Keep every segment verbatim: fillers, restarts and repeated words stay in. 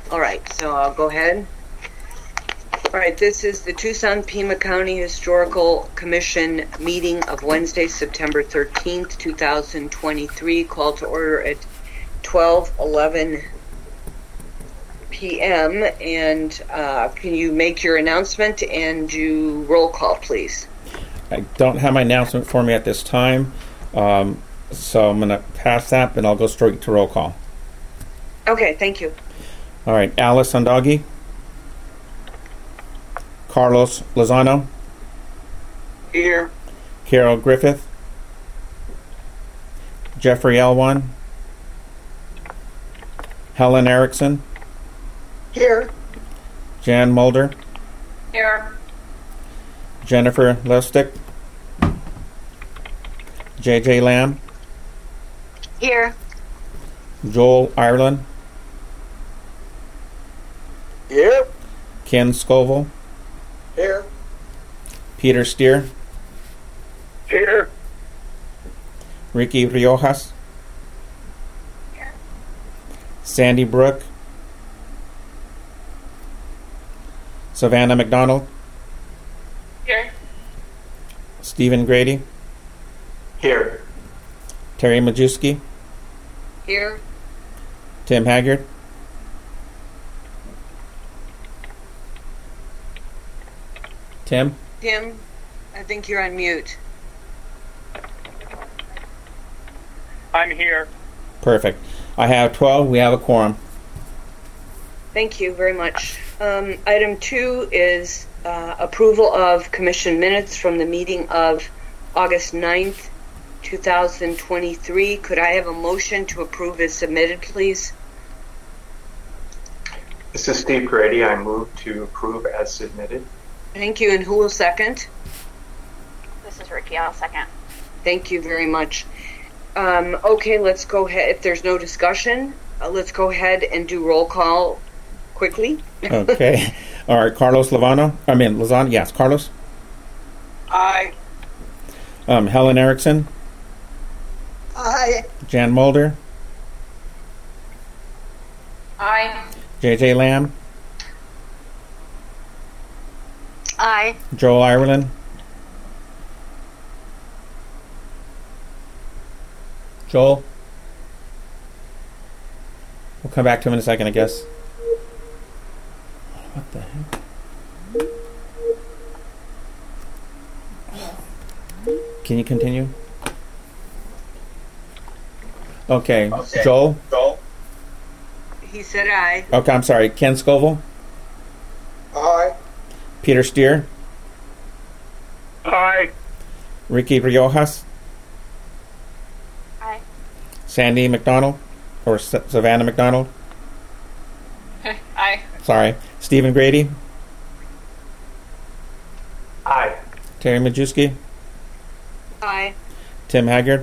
All right, so I'll go ahead. All right, this is the Tucson-Pima County Historical Commission meeting of Wednesday, September thirteenth, two thousand twenty-three, called to order at twelve eleven p m And uh, can you make your announcement and do roll call, please? I don't have my announcement for me at this time, um, so I'm going to pass that, and I'll go straight to roll call. Okay, thank you. All right, Alice Undagi. Carlos Lozano. Here. Carol Griffith. Jeffrey Elwan. Helen Erickson. Here. Jan Mulder. Here. Jennifer Lustig. J J Lamb. Here. Joel Ireland. Here. Ken Scoville. Here. Peter Steer. Here. Ricky Riojas. Here. Sandy Brooke. Savannah McDonald. Here. Stephen Grady. Here. Terry Majewski. Here. Tim Haggard. Tim? Tim, I think you're on mute. I'm here. Perfect. I have twelve. We have a quorum. Thank you very much. Um, item two is uh, approval of commission minutes from the meeting of August ninth, two thousand twenty-three. Could I have a motion to approve as submitted, please? This is Steve Grady. I move to approve as submitted. Thank you. And who will second? This is Ricky. I'll second. Thank you very much. Um, okay, let's go ahead. If there's no discussion, uh, let's go ahead and do roll call quickly. Okay. All right. Carlos Lozano. I mean, Lozano. Yes, Carlos. Aye. Um, Helen Erickson. Aye. Jan Mulder. Aye. J J Lamb. Aye. Joel Ireland. Joel. We'll come back to him in a second, I guess. What the heck? Can you continue? Okay. Okay. Joel. Joel. He said aye. Okay, I'm sorry. Ken Scoville. Aye. Peter Steer. Aye. Ricky Riojas. Aye. Sandy McDonald. Or S- Savannah McDonald. Aye. Sorry. Stephen Grady. Aye. Terry Majewski. Aye. Tim Haggard.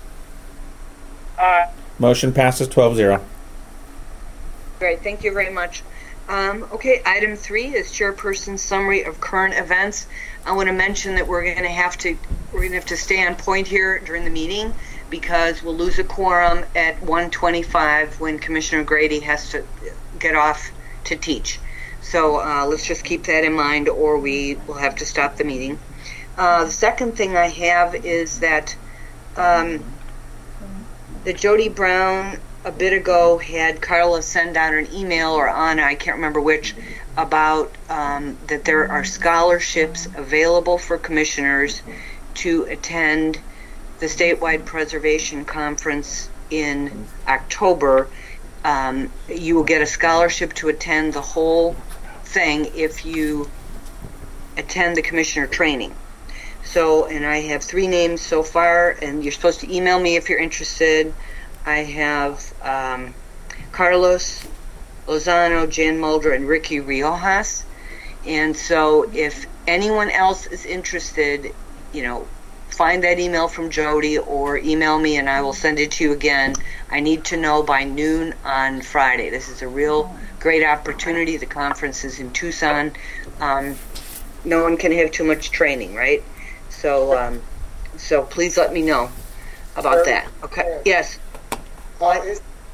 Aye. Motion passes twelve zero. Great. Thank you very much. Um, okay, item three is chairperson's summary of current events. I want to mention that we're going to have to we're going to have to stay on point here during the meeting because we'll lose a quorum at one twenty-five when Commissioner Grady has to get off to teach. So uh, let's just keep that in mind, or we will have to stop the meeting. Uh, the second thing I have is that um, that Jody Brown a bit ago had Carla send out an email, or Anna, I can't remember which, about um, that there are scholarships available for commissioners to attend the statewide preservation conference in October. Um, you will get a scholarship to attend the whole thing if you attend the commissioner training. So, and I have three names so far, and you're supposed to email me if you're interested. I have um, Carlos Lozano, Jan Mulder, and Ricky Riojas. And so if anyone else is interested, you know, find that email from Jody or email me and I will send it to you again. I need to know by noon on Friday. This is a real great opportunity. The conference is in Tucson. Um, no one can have too much training, right? So, um, so please let me know about that. Okay. Yes. Uh, is,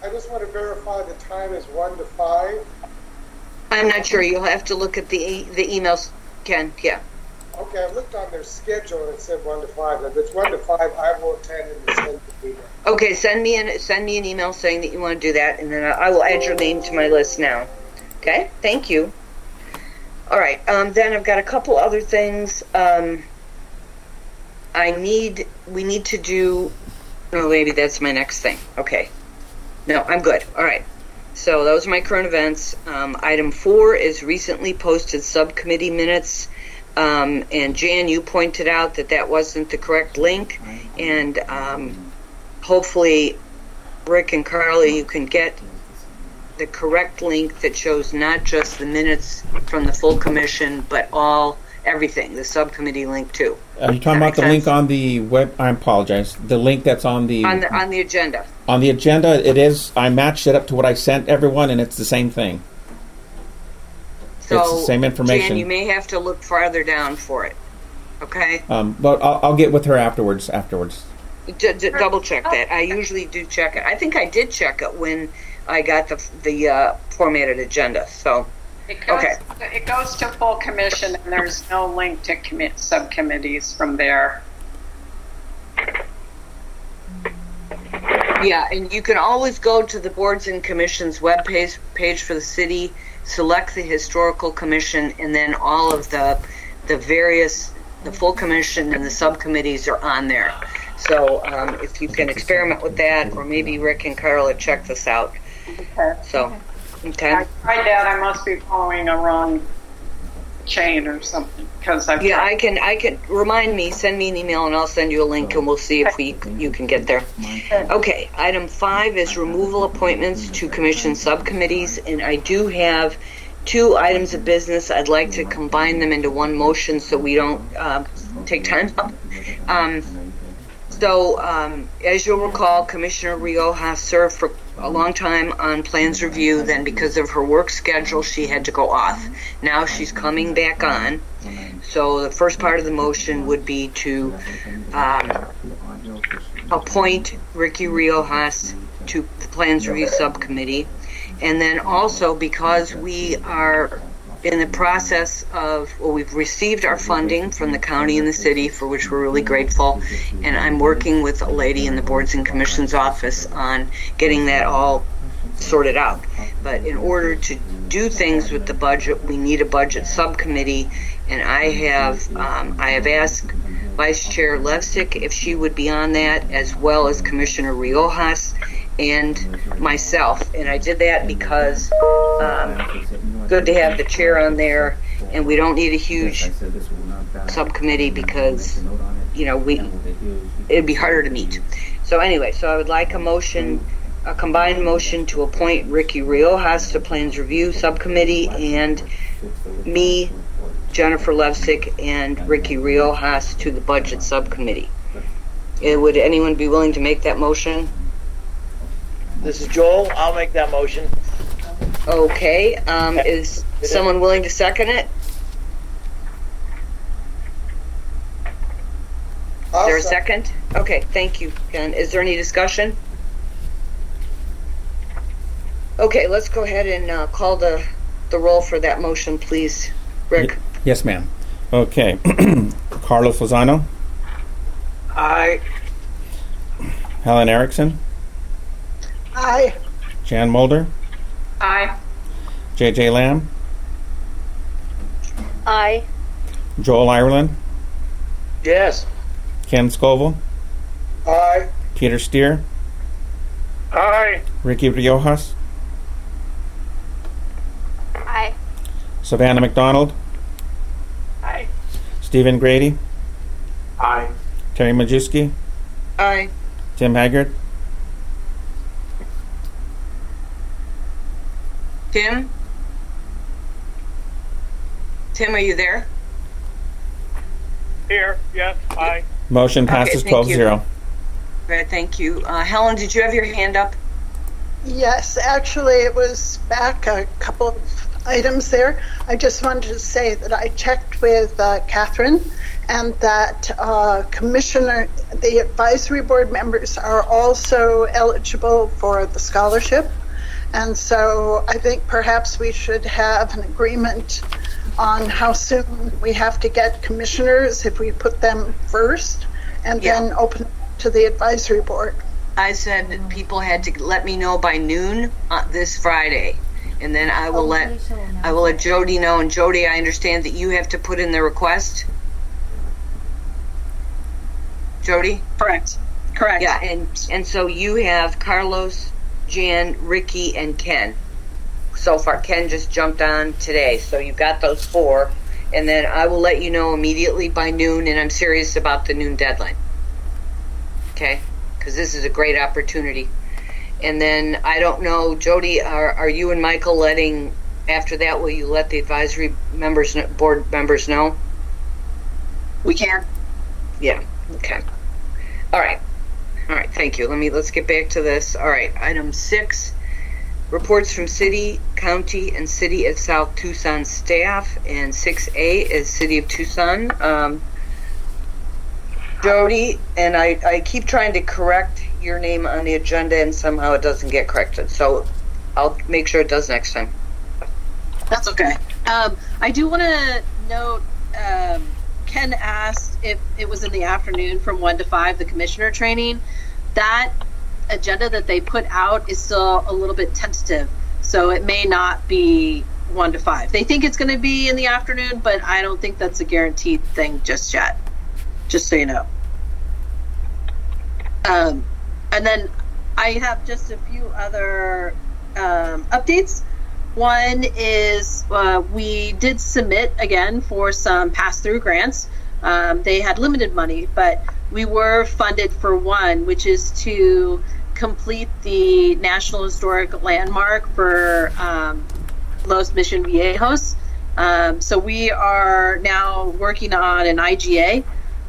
I just want to verify the time is one to five. I'm not sure. You'll have to look at the e- the emails, Ken. Yeah. Okay, I looked on their schedule and it said one to five. If it's one to five, I will attend and send the email. Okay, send me an send me an email saying that you want to do that, and then I, I will add your name to my list now. Okay, thank you. All right, um, then I've got a couple other things. Um, I need we need to do. Oh, maybe that's my next thing. Okay, no, I'm good. All right. So those are my current events. Um, item four is recently posted subcommittee minutes. Um, and Jan, you pointed out that that wasn't the correct link, and um, hopefully, Rick and Carly, you can get the correct link that shows not just the minutes from the full commission, but all everything, the subcommittee link too. Are you talking about the link on the web? I apologize. The link that's on the on the on the agenda. On the agenda, it is. I matched it up to what I sent everyone, and it's the same thing. So, it's the same information. Jan, you may have to look farther down for it. Okay. Um, but I'll, I'll get with her afterwards. Afterwards. D- d- double check that. I usually do check it. I think I did check it when I got the the uh, formatted agenda. So. It goes, okay. It goes to full commission, and there's no link to commit subcommittees from there. Yeah, and you can always go to the boards and commissions web page, page for the city, select the historical commission, and then all of the the various, the full commission and the subcommittees are on there. So um, if you can experiment with that, or maybe Rick and Carla check this out. Okay. So, okay. I tried that. I must be following a wrong chain or something because I've yeah, tried. I can. I can remind me. Send me an email, and I'll send you a link, and we'll see if we you can get there. Okay. Item five is removal appointments to commission subcommittees, and I do have two items of business. I'd like to combine them into one motion so we don't uh, take time up. Um, so, um, as you'll recall, Commissioner Rioja served for a long time on plans review. Then, because of her work schedule, she had to go off. Now she's coming back on. So, the first part of the motion would be to um, appoint Ricky Riojas to the plans review subcommittee. And then also, because we are in the process of, well, we've received our funding from the county and the city, for which we're really grateful, and I'm working with a lady in the Boards and Commissions office on getting that all sorted out. But in order to do things with the budget, we need a budget subcommittee, and I have um, I have asked Vice Chair Levsick if she would be on that, as well as Commissioner Riojas and myself. And I did that because um, good to have the chair on there, and we don't need a huge subcommittee because, you know, we it'd be harder to meet. So anyway, so I would like a motion, a combined motion to appoint Ricky Riojas to Plans Review Subcommittee, and me, Jennifer Levsick, and Ricky Riojas to the Budget Subcommittee. Uh, would anyone be willing to make that motion? This is Joel. I'll make that motion. Okay. Um, is someone willing to second it? Is there a second? Okay, thank you, Ken. Is there any discussion? Okay, let's go ahead and uh, call the, the roll for that motion, please. Rick? Y- yes, ma'am. Okay. Carlos Lozano. Aye. Helen Erickson. Aye. Jan Mulder. Aye. J J Lamb. Aye. Joel Ireland. Yes. Ken Scoville. Aye. Peter Steer. Aye. Ricky Riojas. Aye. Savannah McDonald. Aye. Stephen Grady. Aye. Terry Majewski. Aye. Tim Haggard. Tim? Tim, are you there? Here. Yes. Aye. Motion Okay, passes thank twelve you. zero. Great, thank you. Uh, Helen, did you have your hand up? Yes, actually, it was back a couple of items there. I just wanted to say that I checked with uh, Catherine, and that uh, Commissioner, the advisory board members are also eligible for the scholarship. And so I think perhaps we should have an agreement on how soon we have to get commissioners, if we put them first, and Yeah. then open to the advisory board. I said that people had to let me know by noon uh, this Friday, and then I will let I will let Jody know. And Jody, I understand that you have to put in the request. Jody? Correct. Correct. Yeah, and and so you have Carlos, Jan, Ricky, and Ken. So far, Ken just jumped on today, so you've got those four, and then I will let you know immediately by noon. And I'm serious about the noon deadline. Okay, because this is a great opportunity. And then I don't know, Jody, are are you and Michael letting? After that, will you let the advisory members, board members know? We can. Yeah. Okay. All right. All right. Thank you. Let me let's get back to this. All right. Item six: reports from city, county, and city of South Tucson staff. And six A is City of Tucson. Um, Jody, and I, I keep trying to correct your name on the agenda, and somehow it doesn't get corrected. So I'll make sure it does next time. That's okay. Um, I do want to note, um, Ken asked if it was in the afternoon from one to five, the commissioner training. That agenda that they put out is still a little bit tentative, so it may not be one to five. They think it's going to be in the afternoon, but I don't think that's a guaranteed thing just yet, just so you know. Um, and then I have just a few other um, updates. One is uh, we did submit again for some pass-through grants. Um, they had limited money, but we were funded for one, which is to complete the National Historic Landmark for um, Los Mission Viejos. Um, so we are now working on an I G A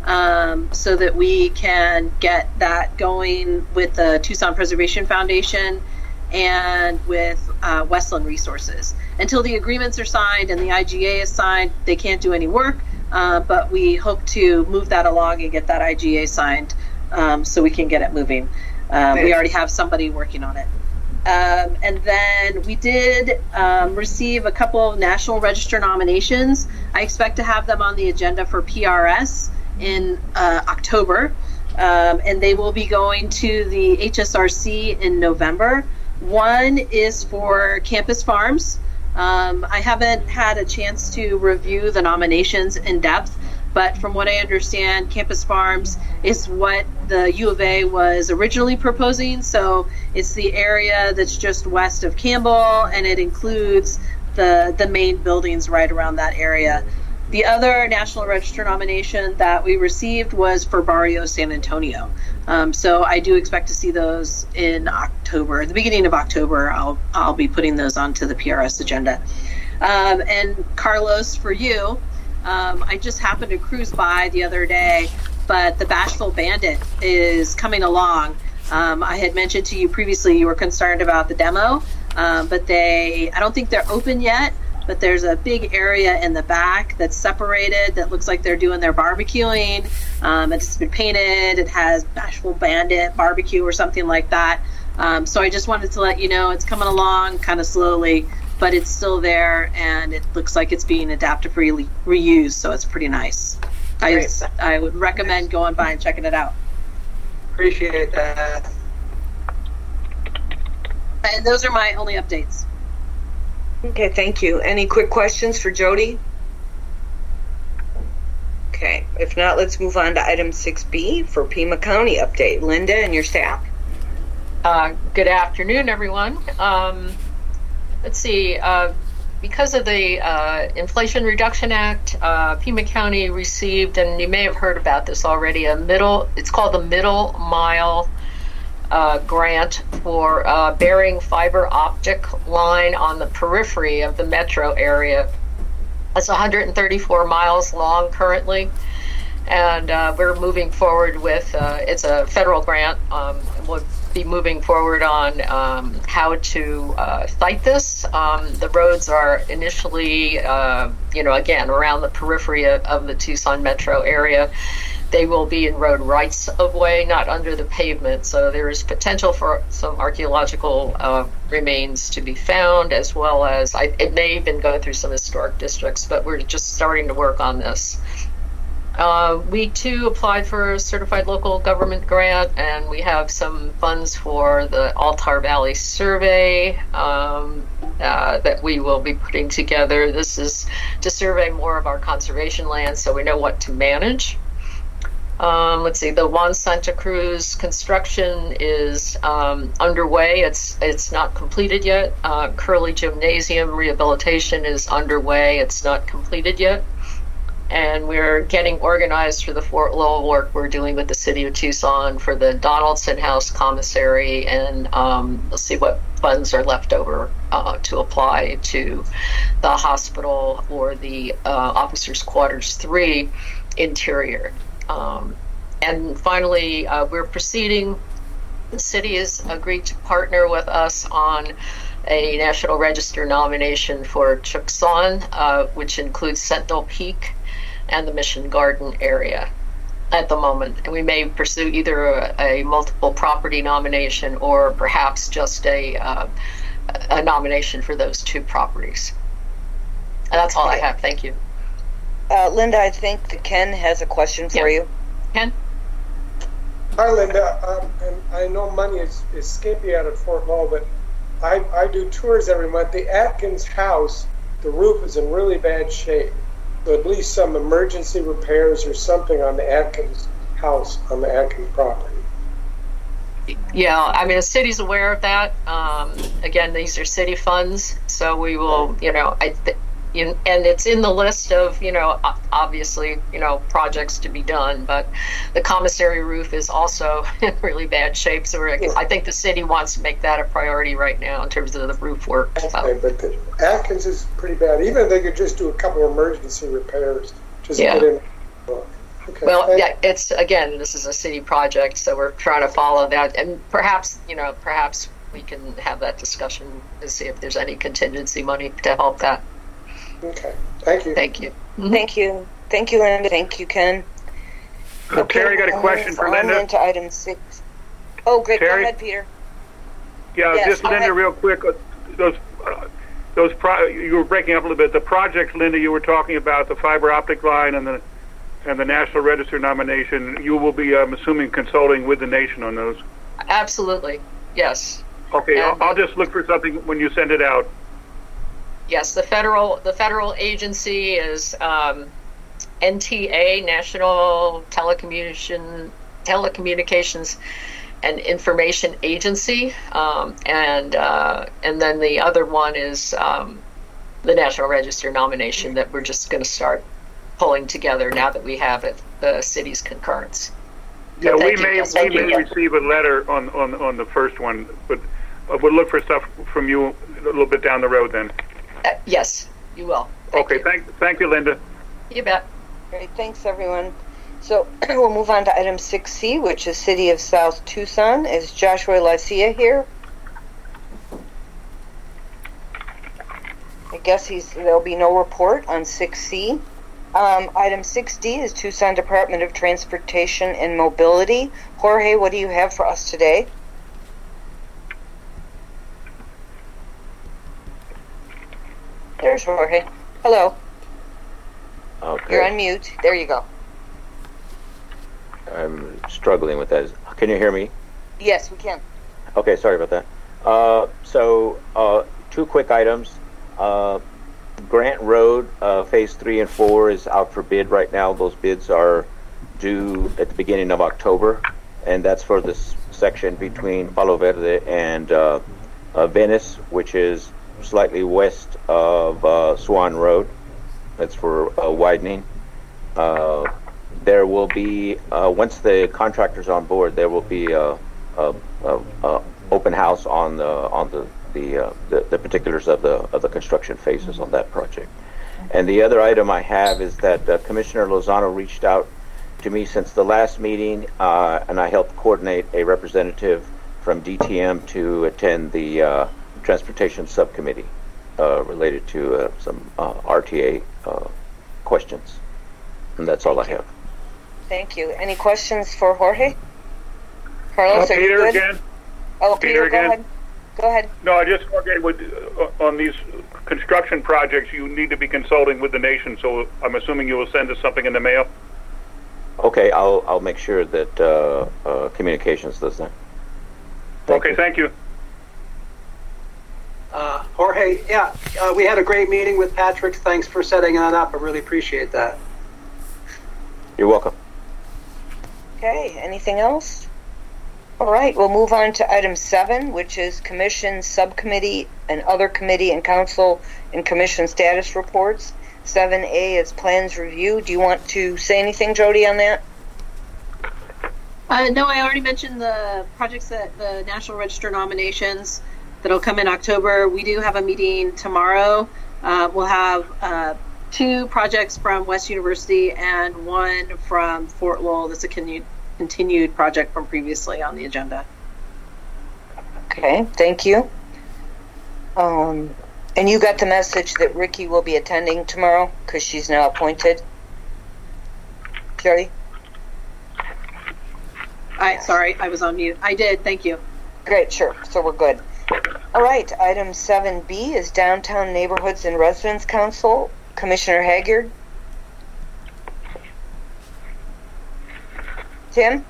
um, so that we can get that going with the Tucson Preservation Foundation and with uh, Westland Resources. Until the agreements are signed and the I G A is signed, they can't do any work, uh, but we hope to move that along and get that I G A signed um, so we can get it moving. Um, we already have somebody working on it. Um, and then we did um, receive a couple of National Register nominations. I expect to have them on the agenda for P R S in uh, October, um, and they will be going to the H S R C in November. One is for Campus Farms. Um, I haven't had a chance to review the nominations in depth, but from what I understand, Campus Farms is what the U of A was originally proposing. So it's the area that's just west of Campbell, and it includes the the main buildings right around that area. The other National Register nomination that we received was for Barrio San Antonio. Um, so I do expect to see those in October. At the beginning of October, I'll I'll be putting those onto the P R S agenda. Um, and Carlos, for you, um, I just happened to cruise by the other day, but the Bashful Bandit is coming along. Um, I had mentioned to you previously you were concerned about the demo, um, but they I don't think they're open yet. But there's a big area in the back that's separated that looks like they're doing their barbecuing. Um, it's been painted. It has Bashful Bandit barbecue or something like that. Um, so I just wanted to let you know it's coming along kind of slowly, but it's still there, and it looks like it's being adaptively reused, so it's pretty nice. I, I would recommend going by and checking it out. Appreciate that. And those are my only updates. Okay, thank you. Any quick questions for Jody? Okay, if not, let's move on to item six B for Pima County update. Linda and your staff. Uh, good afternoon, everyone. Um, let's see. Uh, because of the uh, Inflation Reduction Act, uh, Pima County received, and you may have heard about this already, a middle. It's called the Middle Mile Uh, grant for uh, burying fiber optic line on the periphery of the metro area. It's one hundred thirty-four miles long currently, and uh, we're moving forward with uh, it's a federal grant. Um, we'll be moving forward on um, how to uh, fight this. Um, the roads are initially, uh, you know, again, around the periphery of, of the Tucson metro area. They will be in road rights of way, not under the pavement. So there is potential for some archaeological uh, remains to be found, as well as I, it may even go through some historic districts, but we're just starting to work on this. Uh, we too applied for a certified local government grant, and we have some funds for the Altar Valley survey um, uh, that we will be putting together. This is to survey more of our conservation land so we know what to manage. Um, let's see, the Juan Santa Cruz construction is um, underway. It's it's not completed yet. Uh, Curley Gymnasium rehabilitation is underway. It's not completed yet. And we're getting organized for the Fort Lowell work we're doing with the city of Tucson for the Donaldson House commissary, and um, we'll see what funds are left over uh, to apply to the hospital or the uh, officers' quarters three interior. Um, and finally, uh, we're proceeding. The city has agreed to partner with us on a National Register nomination for Tucson, uh, which includes Sentinel Peak and the Mission Garden area at the moment. And we may pursue either a, a multiple property nomination or perhaps just a, uh, a nomination for those two properties. And that's all I have. Thank you. Uh, Linda, I think that Ken has a question for yeah. you. Ken? Hi, Linda. Um, and I know money is, is skimpy out at Fort Lowell, but I, I do tours every month. The Atkins house, the roof is in really bad shape. So at least some emergency repairs or something on the Atkins house, on the Atkins property. Yeah, I mean, the city's aware of that. Um, again, these are city funds, so we will, you know, I th- in, and it's in the list of, you know, obviously, you know, projects to be done, but the commissary roof is also in really bad shape, so we're, I think the city wants to make that a priority right now in terms of the roof work. So. Okay, but the Atkins is pretty bad. Even if they could just do a couple of emergency repairs, just yeah. get in. Okay, well, yeah, it's, again, this is a city project, so we're trying to follow that, and perhaps, you know, perhaps we can have that discussion to see if there's any contingency money to help that. Okay, thank you. Thank you. Mm-hmm. Thank you. Thank you, Linda. Thank you, Ken. Uh, okay, Terry, got a question for Linda. Into item six. Oh, great. Terry? Go ahead, Peter. Yeah, yes, just Linda, ahead. real quick. Those, uh, those pro- you were breaking up a little bit. The projects, Linda, you were talking about the fiber optic line and the and the National Register nomination. You will be, I'm assuming, consulting with the nation on those. Absolutely. Yes. Okay, and, I'll, I'll just look for something when you send it out. Yes, the federal the federal agency is um, N T A, National Telecommunication Telecommunications and Information Agency, um, and uh, and then the other one is um, the National Register nomination that we're just going to start pulling together now that we have it, the city's concurrence. Yeah, So we thank may you. we may you. receive a letter on, on on the first one, but uh, we'll look for stuff from you a little bit down the road then. Uh, yes, you will. Thank okay, you. thank thank you, Linda. You bet. Great, thanks everyone. So we'll move on to item six C, which is City of South Tucson. Is Joshua Lycia here? I guess he's. There'll be no report on six C. Um, item six D is Tucson Department of Transportation and Mobility. Jorge, what do you have for us today? There's Jorge. Hello. Okay. You're on mute. There you go. I'm struggling with that. Can you hear me? Yes, we can. Okay, sorry about that. Uh, so, uh, two quick items. Uh, Grant Road, uh, phase three and four is out for bid right now. Those bids are due at the beginning of October, and that's for this section between Palo Verde and uh, uh, Venice, which is slightly west of uh, Swan Road. That's for uh, widening. Uh, there will be, uh, once the contractor's on board, there will be a, a, a, a open house on the on the the, uh, the the particulars of the of the construction phases on that project. And the other item I have is that uh, Commissioner Lozano reached out to me since the last meeting, uh, and I helped coordinate a representative from D T M to attend the uh, Transportation Subcommittee uh, related to uh, some uh, R T A uh, questions. And that's all I have. Thank you. Any questions for Jorge? Carlos, uh, are you Peter good? again. Oh, Peter, Peter, go again. ahead. Go ahead. No, I just okay with uh, on these construction projects, you need to be consulting with the nation. So I'm assuming you will send us something in the mail. Okay, I'll I'll make sure that uh, uh, communications does that. Thank okay, you. thank you. Uh, Jorge, yeah, uh, we had a great meeting with Patrick. Thanks for setting that up. I really appreciate that. You're welcome. Okay, anything else? All right, we'll move on to item seven, which is Commission, Subcommittee, and other committee and council and commission status reports. seven A is plans review. Do you want to say anything, Jody, on that? Uh, no, I already mentioned the projects that the National Register nominations that'll come in October. We do have a meeting tomorrow. Uh, we'll have uh, two projects from West University and one from Fort Lowell. That's a continued continued project from previously on the agenda. Okay, thank you. Um, and you got the message that Ricky will be attending tomorrow because she's now appointed. Jody? I sorry, I was on mute. I did. Thank you. Great, sure. So we're good. All right, item seven B is Downtown Neighborhoods and Residents Council. Commissioner Haggard. Tim?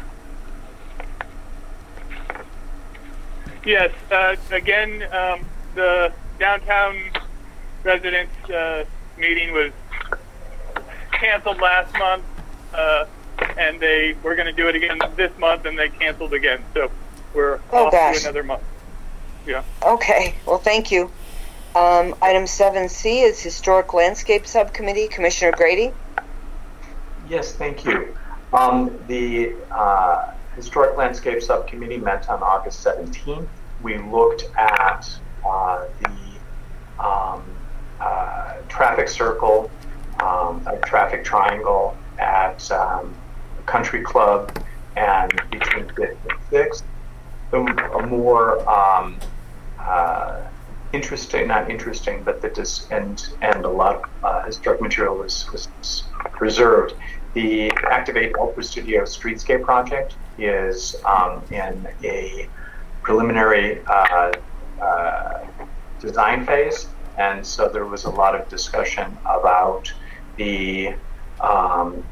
Yes, uh, again, um, the downtown residents uh, meeting was canceled last month, uh, and they were going to do it again this month, and they canceled again. So we're Oh, off gosh. to another month. Yeah. Okay, well, thank you. Um, item seven C is Historic Landscape Subcommittee. Commissioner Grady? Yes, thank you. Um, the uh, Historic Landscape Subcommittee met on August seventeenth. We looked at uh, the um, uh, traffic circle, um, a traffic triangle at um, Country Club and between fifth and sixth. A more um, uh, interesting, not interesting, but the dis- and and a lot of uh, historic material was, was reserved. The Activate Ultra Studio Streetscape project is um, in a preliminary uh, uh, design phase, and so there was a lot of discussion about the um,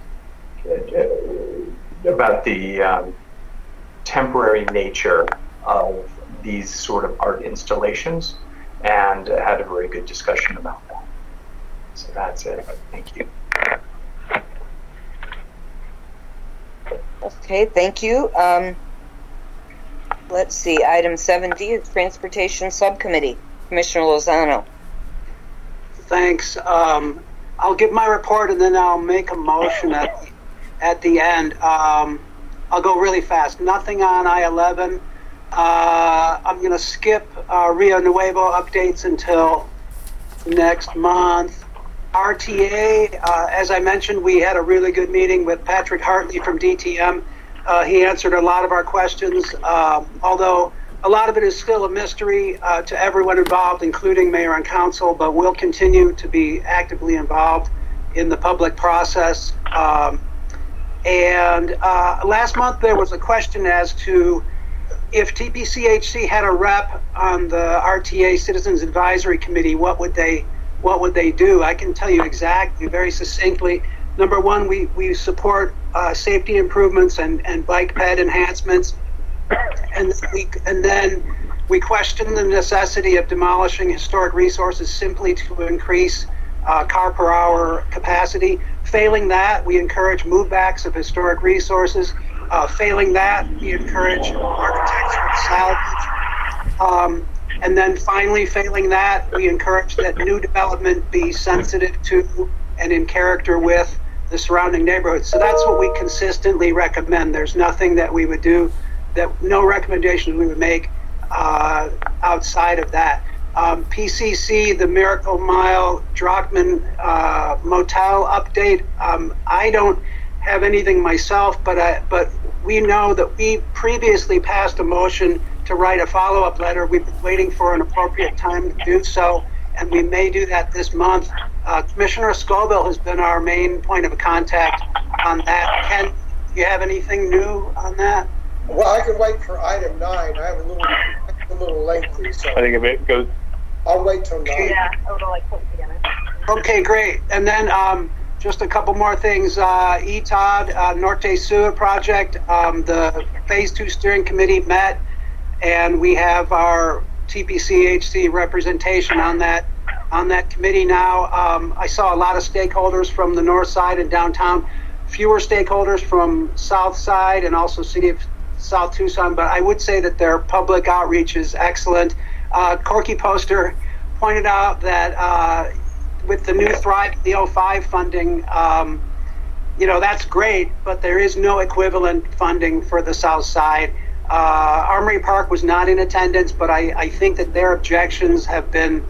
about the um, temporary nature of these sort of art installations, and had a very good discussion about that. So that's it. Thank you. Okay, thank you. Um, let's see, item seven D is Transportation Subcommittee. Commissioner Lozano. Thanks. Um, I'll give my report and then I'll make a motion at, at the end. Um, I'll go really fast. Nothing on I eleven. Uh, I'm going to skip uh, Rio Nuevo updates until next month. R T A, uh, as I mentioned, we had a really good meeting with Patrick Hartley from D T M. Uh, he answered a lot of our questions, uh, although a lot of it is still a mystery uh, to everyone involved, including mayor and council, but we'll continue to be actively involved in the public process. Um, and uh, last month there was a question as to if T P C H C had a rep on the R T A Citizens Advisory Committee, what would they what would they do? I can tell you exactly, very succinctly. Number one, we, we support uh, safety improvements and, and bike ped enhancements. And we, and then we question the necessity of demolishing historic resources simply to increase uh, car per hour capacity. Failing that, we encourage movebacks of historic resources. Uh, failing that, we encourage architectural salvage. Um, and then finally, failing that, we encourage that new development be sensitive to and in character with the surrounding neighborhoods. So that's what we consistently recommend. There's nothing that we would do, that no recommendations we would make uh, outside of that. Um, P C C, the Miracle Mile Drockman uh, Motel update, um, I don't have anything myself, but I, but we know that we previously passed a motion to write a follow-up letter. We've been waiting for an appropriate time to do so, and we may do that this month. Uh, Commissioner Scoville has been our main point of contact on that. Ken, do you have anything new on that? Well, I can wait for item nine. I have a little, a little lengthy, so I think if it goes. I'll wait till nine. Yeah, I would like put it together. Okay, great. And then um, just a couple more things. Uh, E T O D, uh, Norte Sewer Project, um, the Phase Two Steering Committee met, and we have our T P C H C representation on that on that committee now. Um, I saw a lot of stakeholders from the north side and downtown, fewer stakeholders from south side and also City of South Tucson, but I would say that their public outreach is excellent. Uh, Corky Poster pointed out that uh, with the new Thrive, the oh five funding, um, you know, that's great, but there is no equivalent funding for the south side. Uh, Armory Park was not in attendance, but I, I think that their objections have been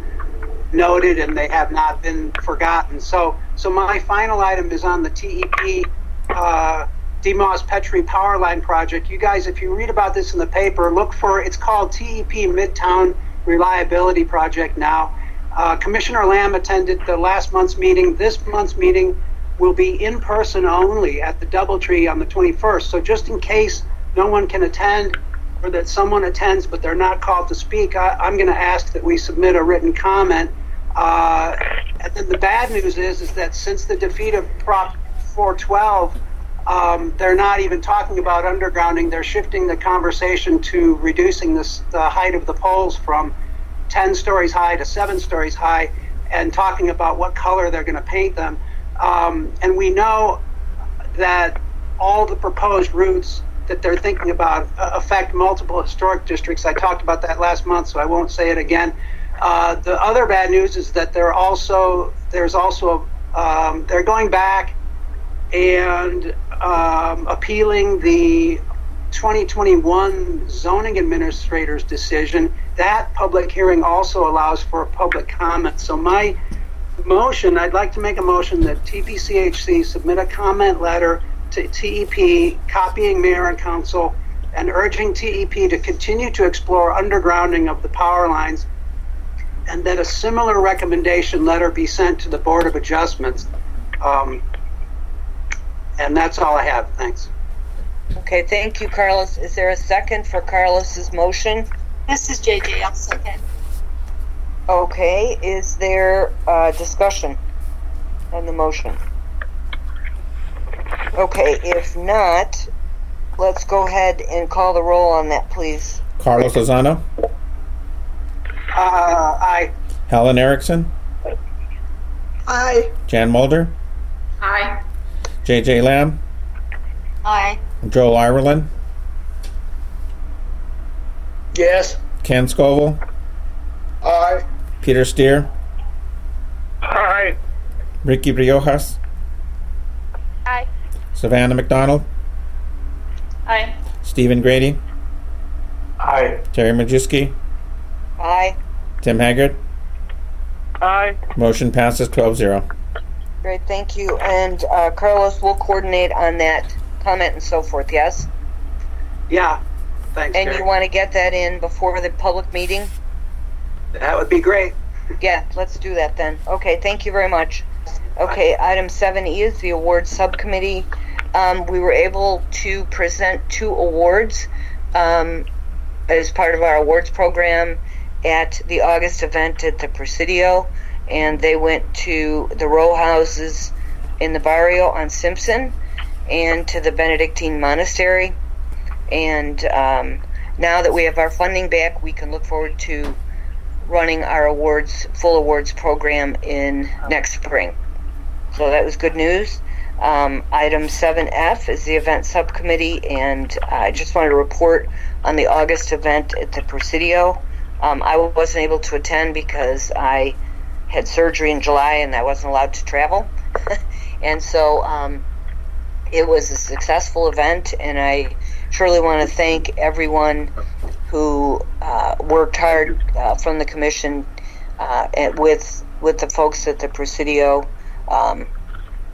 noted and they have not been forgotten. So, so my final item is on the T E P uh, DeMoss Petrie Power Line Project. You guys, if you read about this in the paper, look for, it's called T E P Midtown Reliability Project now. Uh, Commissioner Lamb attended the last month's meeting. This month's meeting will be in person only at the Doubletree on the twenty-first. So just in case no one can attend or that someone attends but they're not called to speak, I, I'm going to ask that we submit a written comment. Uh, and then the bad news is, is that since the defeat of Prop four twelve, um, they're not even talking about undergrounding. They're shifting the conversation to reducing this, the height of the poles from ten stories high to seven stories high, and talking about what color they're going to paint them. Um, and we know that all the proposed routes that they're thinking about uh, affect multiple historic districts. I talked about that last month, so I won't say it again. Uh, the other bad news is that they're also there's also um, they're going back and um, appealing the twenty twenty-one zoning administrator's decision. That public hearing also allows for public comment. So my motion, I'd like to make a motion that T P C H C submit a comment letter to T E P, copying mayor and council, and urging T E P to continue to explore undergrounding of the power lines, and that a similar recommendation letter be sent to the Board of Adjustments. Um, and that's all I have. Thanks. Okay, thank you, Carlos. Is there a second for Carlos's motion? This is J J. I'll second. Okay, is there uh, discussion on the motion? Okay, if not, let's go ahead and call the roll on that, please. Carlos Lozano? Uh, aye. Helen Erickson? Aye. Jan Mulder? Aye. J J. Lamb? Aye. Joel Ireland? Yes. Ken Scoville? Aye. Peter Steer? Aye. Ricky Riojas? Aye. Savannah McDonald? Aye. Stephen Grady? Aye. Terry Majewski? Aye. Tim Haggard? Aye. Motion passes twelve zero. Great, thank you. And uh, Carlos will coordinate on that comment and so forth, yes? Yeah. Thanks, And Terry. you want to get that in before the public meeting? That would be great. Yeah, let's do that then. Okay, thank you very much. Okay, item seven E is the awards subcommittee. Um, we were able to present two awards um, as part of our awards program at the August event at the Presidio, and they went to the row houses in the barrio on Simpson and to the Benedictine Monastery. And um, now that we have our funding back, we can look forward to running our awards, full awards program in next spring. So that was good news. Um, item seven F is the event subcommittee, and I just wanted to report on the August event at the Presidio. Um, I wasn't able to attend because I had surgery in July and I wasn't allowed to travel. And so um, it was a successful event, and I surely want to thank everyone who uh, worked hard uh, from the commission uh, and with with the folks at the Presidio. Um,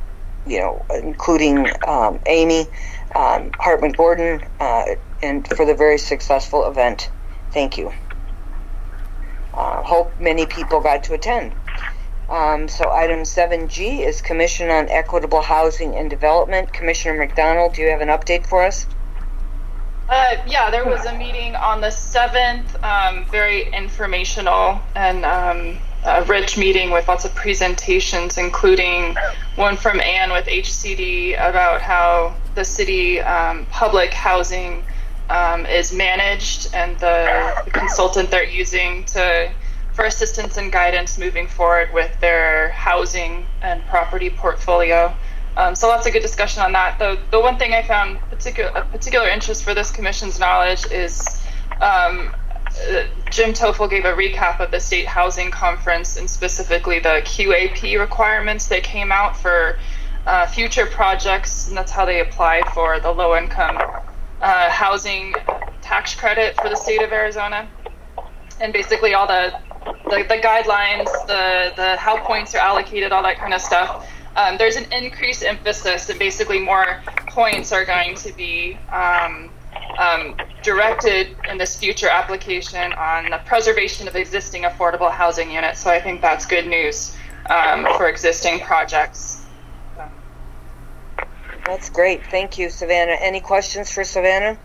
you know, including um, Amy, um, Hartman Gordon, uh, and for the very successful event. Thank you. Uh, hope many people got to attend. Um, so item seven G is Commission on Equitable Housing and Development. Commissioner McDonald, do you have an update for us? Uh, yeah, there was a meeting on the seventh, um, very informational and um, a rich meeting with lots of presentations, including one from Ann with H C D about how the city um, public housing um, is managed and the, the consultant they're using to for assistance and guidance moving forward with their housing and property portfolio. Um, so lots of good discussion on that. The the one thing I found particular a particular interest for this commission's knowledge is um, uh, Jim Toffel gave a recap of the state housing conference and specifically the Q A P requirements that came out for uh, future projects, and that's how they apply for the low income uh, housing tax credit for the state of Arizona, and basically all the the, the guidelines, the the how points are allocated, all that kind of stuff. Um, there's an increased emphasis and basically more points are going to be um, um, directed in this future application on the preservation of existing affordable housing units. So I think that's good news um, for existing projects. So. That's great. Thank you, Savannah. Any questions for Savannah?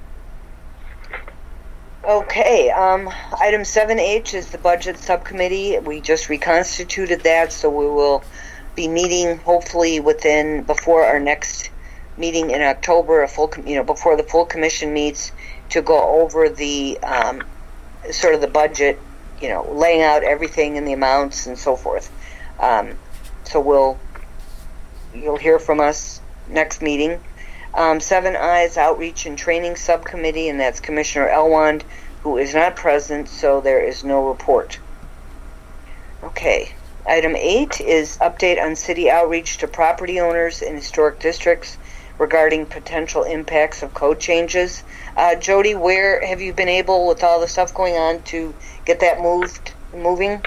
Okay, um, item seven H is the budget subcommittee. We just reconstituted that, so we will be meeting hopefully within before our next meeting in October, a full you know before the full commission meets, to go over the um, sort of the budget, you know, laying out everything and the amounts and so forth. Um, so we'll you'll hear from us next meeting. Um, seven I is Outreach and Training Subcommittee, and that's Commissioner Elwand, who is not present, so there is no report. Okay. Item eight is update on city outreach to property owners in historic districts regarding potential impacts of code changes. Uh, Jody, where have you been able, with all the stuff going on, to get that moved, moving?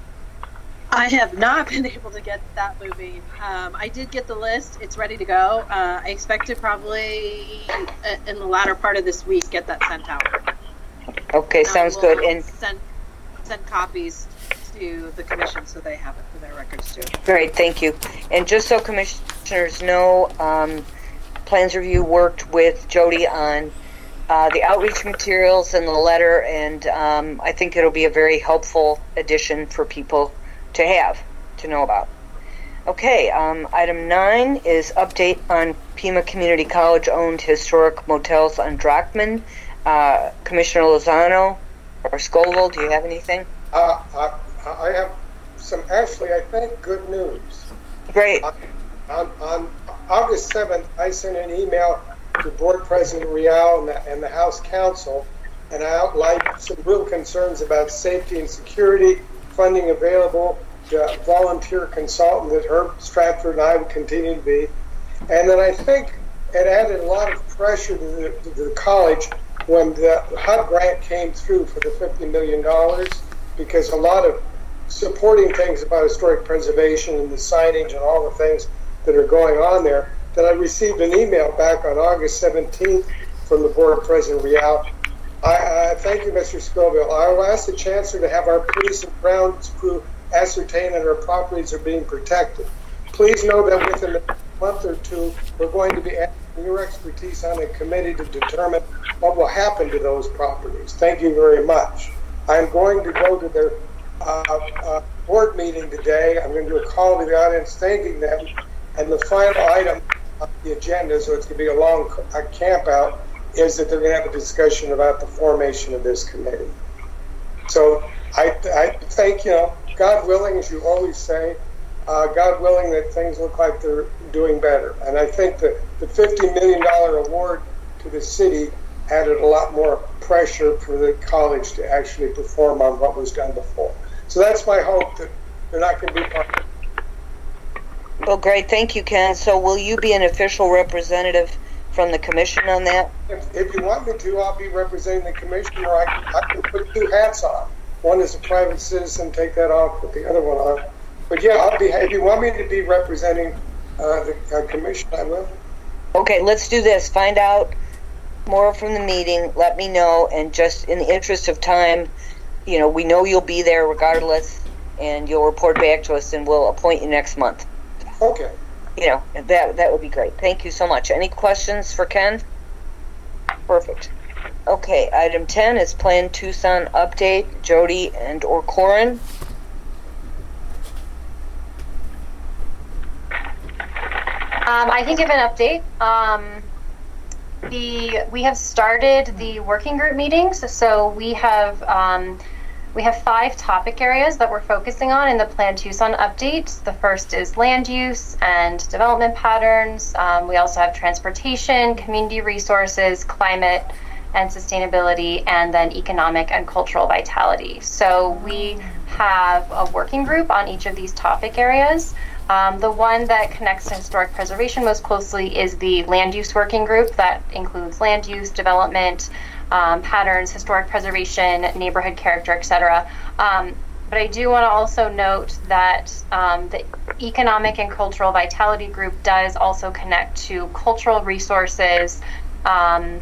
I have not been able to get that moving. Um, I did get the list. It's ready to go. Uh, I expect to probably, in the latter part of this week, get that sent out. Okay, sounds good. And send, send copies to the commission so they have it for their records too. Great, thank you. And just so commissioners know, um, Plans Review worked with Jody on uh, the outreach materials and the letter, and um, I think it'll be a very helpful addition for people to have, to know about. Okay, um, item nine is update on Pima Community College owned historic motels on Drockman. Uh, Commissioner Lozano or Scoville, do you have anything? Uh, I, I have some, actually, I think, good news. Great. On, on, on August seventh, I sent an email to Board President Real and the, and the House Council, and I outlined some real concerns about safety and security, funding available, the volunteer consultant that Herb Stratford and I would continue to be. And then I think it added a lot of pressure to the, to the college when the H U D grant came through for the fifty million dollars, because a lot of supporting things about historic preservation and the signage and all the things that are going on there, that I received an email back on August seventeenth from the Board President Real. I, I thank you, Mister Scoville. I will ask the Chancellor to have our police and grounds crew ascertain that our properties are being protected. Please know that within a month or two, we're going to be asking your expertise on a committee to determine what will happen to those properties. Thank you very much. I'm going to go to their uh, uh, board meeting today. I'm going to do a call to the audience thanking them. And the final item on the agenda, so it's going to be a long uh, camp out, is that they're going to have a discussion about the formation of this committee. So I, I think, you know, God willing, as you always say, uh, God willing that things look like they're doing better. And I think that the fifty million dollars award to the city added a lot more pressure for the college to actually perform on what was done before. So that's my hope, that they're not going to be part of it. Well, great. Thank you, Ken. So will you be an official representative from the commission on that? If, if you want me to, I'll be representing the commission, or I can, I can put two hats on. One is a private citizen, take that off, put the other one on. But yeah, I'll be, if you want me to be representing Uh, the uh, commission, I will. Okay, let's do this. Find out more from the meeting. Let me know, and just in the interest of time, you know, we know you'll be there regardless, and you'll report back to us, and we'll appoint you next month. Okay. You know, that that would be great. Thank you so much. Any questions for Ken? Perfect. Okay, item ten is Plan Tucson update. Jody and or Corin. Um, I can give an update. Um, the we have started the working group meetings, so we have um, we have five topic areas that we're focusing on in the Plan Tucson update. The first is land use and development patterns. Um, we also have transportation, community resources, climate and sustainability, and then economic and cultural vitality. So we have a working group on each of these topic areas. Um, the one that connects to historic preservation most closely is the land use working group that includes land use, development, um, patterns, historic preservation, neighborhood character, et cetera. Um, but I do want to also note that um, the economic and cultural vitality group does also connect to cultural resources, um,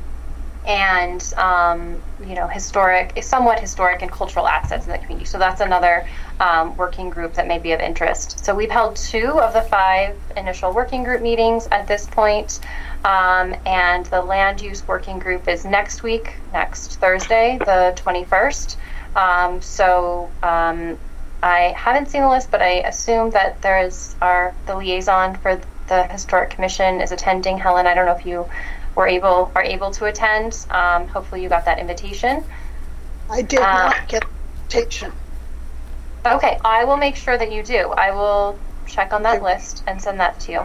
and um, you know, historic, somewhat historic and cultural assets in the community. So that's another um, working group that may be of interest. So we've held two of the five initial working group meetings at this point, um, and the land use working group is next week, next Thursday, the twenty-first. Um, so um, I haven't seen the list, but I assume that there is our the liaison for the Historic Commission is attending. Helen, I don't know if you were able are able to attend. Um, hopefully you got that invitation. I did uh, not get the invitation. Okay, I will make sure that you do. I will check on that list and send that to you.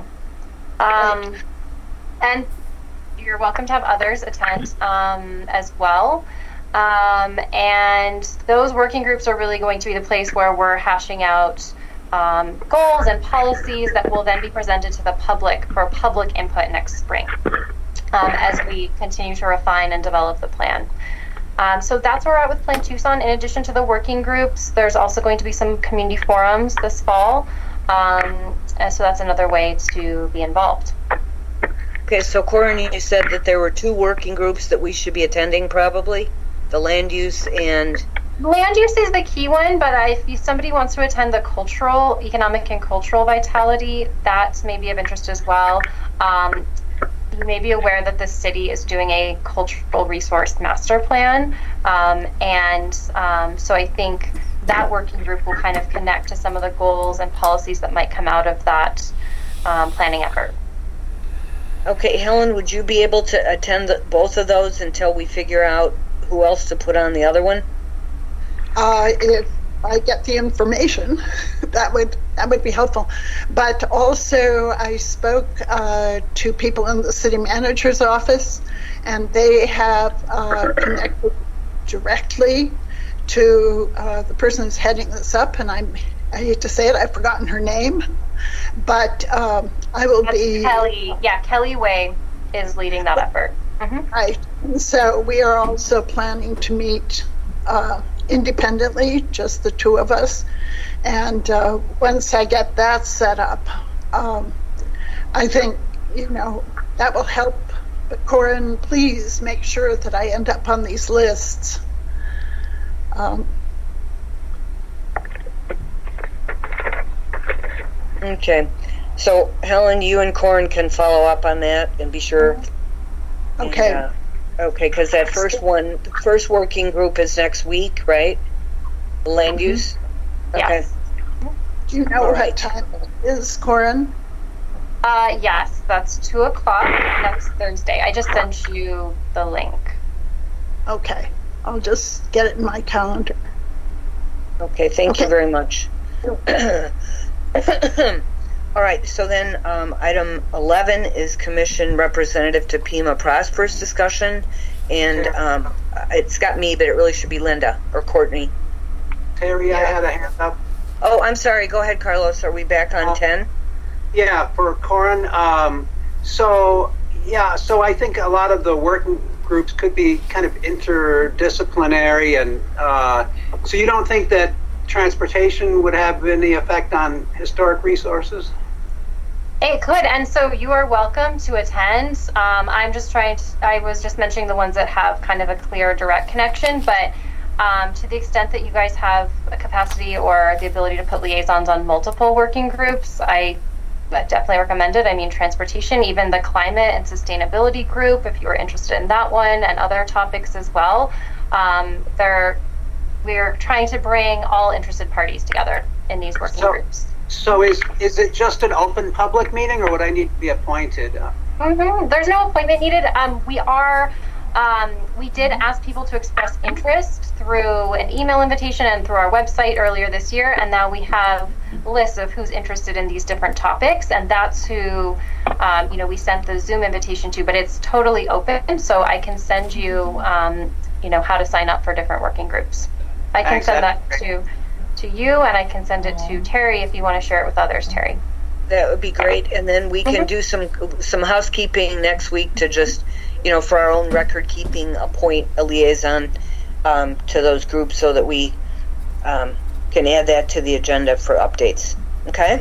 Um, and you're welcome to have others attend um, as well. Um, and those working groups are really going to be the place where we're hashing out um, goals and policies that will then be presented to the public for public input next spring. Um, as we continue to refine and develop the plan. Um, so that's where we're at with Plan Tucson. In addition to the working groups, there's also going to be some community forums this fall. Um, and so that's another way to be involved. Okay, so Corin, you said that there were two working groups that we should be attending probably? The land use and... Land use is the key one, but if somebody wants to attend the cultural, economic and cultural vitality, that may be of interest as well. Um, You may be aware that the city is doing a cultural resource master plan, um, and um, so I think that working group will kind of connect to some of the goals and policies that might come out of that um, planning effort. Okay, Helen, would you be able to attend the, both of those until we figure out who else to put on the other one? Uh, if I get the information, that would that would be helpful. But also, I spoke uh, to people in the city manager's office, and they have uh, connected directly to uh, the person who's heading this up. And I'm, I hate to say it, I've forgotten her name, but um, I will That's be Kelly. Yeah, Kelly Way is leading that effort. Mm-hmm. Right. So we are also planning to meet Uh, independently, just the two of us. And uh, once I get that set up, um, I think, you know, that will help. But Corin, please make sure that I end up on these lists. Um, okay. So, Helen, you and Corin can follow up on that and be sure. Okay. And, uh, okay, because that first one, the first working group is next week, right? Land Mm-hmm. use? Okay. Yes. do you know All what right. time it is, Corin? Uh, yes, that's two o'clock next Thursday. I just sent you the link. Okay. I'll just get it in my calendar. Okay, thank Okay. you very much. All right, so then um, item eleven is Commission Representative to Pima Prosperous discussion, and um, it's got me, but it really should be Linda or Courtney. Terry, I had a hand up. Oh, I'm sorry. Go ahead, Carlos. Are we back on ten? Yeah, for Corin. Um, so, yeah, so I think a lot of the working groups could be kind of interdisciplinary, and uh, so you don't think that transportation would have any effect on historic resources? It could, and so you are welcome to attend. Um, I'm just trying to, I was just mentioning the ones that have kind of a clear direct connection, but um, to the extent that you guys have a capacity or the ability to put liaisons on multiple working groups, I definitely recommend it. I mean, transportation, even the climate and sustainability group, if you are interested in that one, and other topics as well. Um, they're, we're trying to bring all interested parties together in these working so, groups. So is is it just an open public meeting, or would I need to be appointed? Mm-hmm. There's no appointment needed. Um, we are, um, we did ask people to express interest through an email invitation and through our website earlier this year, and now we have lists of who's interested in these different topics, and that's who, um, you know, we sent the Zoom invitation to, but it's totally open, so I can send you, um, you know, how to sign up for different working groups. I can Thanks, send that to to you, and I can send it to Terry if you want to share it with others, Terry. That would be great, and then we can Mhm. do some some housekeeping next week to just, you know, for our own record keeping, appoint a liaison um, to those groups so that we um, can add that to the agenda for updates. Okay?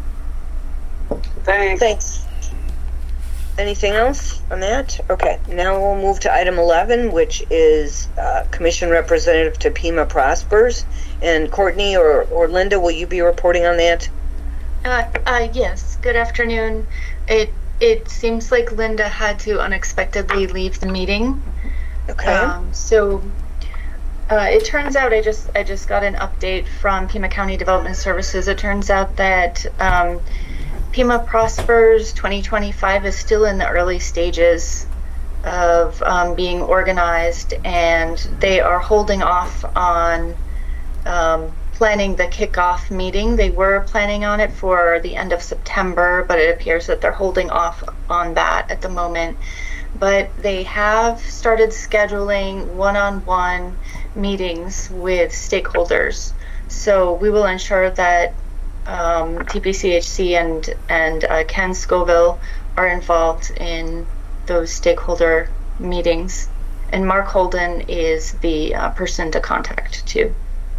Thanks. Thanks. Anything else on that? Okay, now we'll move to item eleven, which is uh, Commission Representative to Pima Prospers. And Courtney or, or Linda, will you be reporting on that? Uh, uh, yes, good afternoon. It it seems like Linda had to unexpectedly leave the meeting. Okay. Um, so uh, it turns out I just I just got an update from Pima County Development Services. It turns out that um, Pima Prospers twenty twenty-five is still in the early stages of um, being organized, and they are holding off on um, planning the kickoff meeting. They were planning on it for the end of September, but it appears that they're holding off on that at the moment. But they have started scheduling one-on-one meetings with stakeholders. So we will ensure that um, T P C H C and, and uh, Ken Scoville are involved in those stakeholder meetings. And Mark Holden is the uh, person to contact too.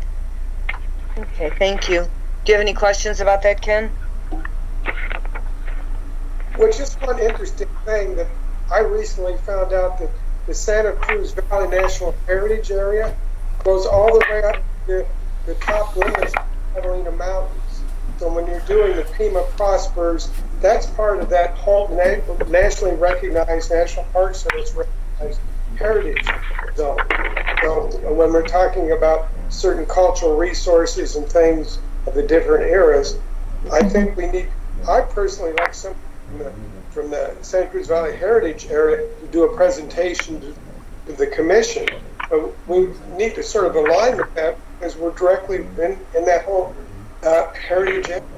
Okay, thank you. Do you have any questions about that, Ken? Well, just one interesting thing that I recently found out that the Santa Cruz Valley National Heritage Area goes all the way up to the top limits of the Catalina Mountains. So when you're doing the Pima Prospers, that's part of that whole na- nationally recognized National Park Service recognized heritage zone. So when we're talking about certain cultural resources and things of the different eras, I think we need, I personally like some from the, from the Santa Cruz Valley Heritage area to do a presentation to, to the commission. But we need to sort of align with that because we're directly in, in that whole uh, heritage area.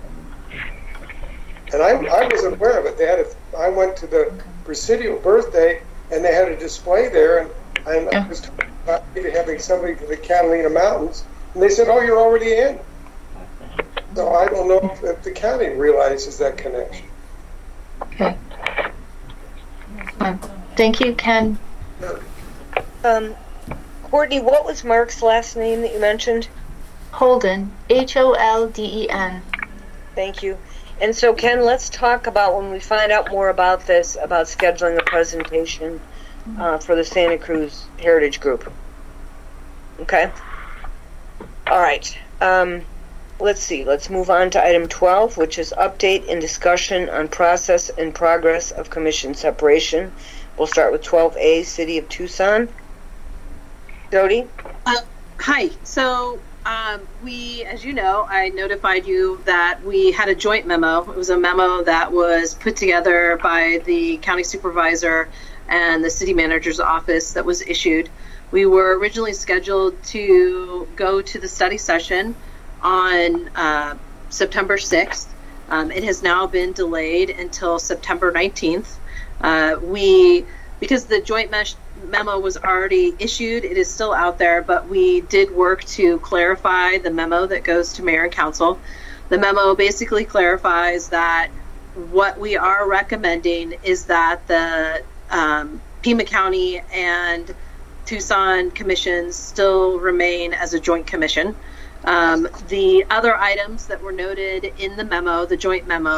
And I, I wasn't aware of it. They had a, I went to the Presidio birthday and they had a display there, and I yeah. was talking about maybe having somebody to the Catalina Mountains, and they said, "Oh, you're already in." So I don't know if, if the county realizes that connection. Okay. Um, thank you, Ken. Um, Courtney, what was Mark's last name that you mentioned? Holden, H O L D E N. Thank you. And so, Ken, let's talk about when we find out more about this, about scheduling a presentation uh, for the Santa Cruz Heritage Group. Okay? All right. Um, let's see. Let's move on to item twelve, which is update and discussion on process and progress of commission separation. We'll start with twelve A, City of Tucson. Jody? Uh, hi. So... Um, we, as you know, I notified you that we had a joint memo. It was a memo that was put together by the county supervisor and the city manager's office that was issued. We were originally scheduled to go to the study session on uh, September sixth. Um, it has now been delayed until September nineteenth. Uh, we, because the joint mesh memo was already issued, it is still out there, but we did work to clarify the memo that goes to mayor and council. The memo basically clarifies that what we are recommending is that the um, Pima County and Tucson commissions still remain as a joint commission. Um, the other items that were noted in the memo, the joint memo,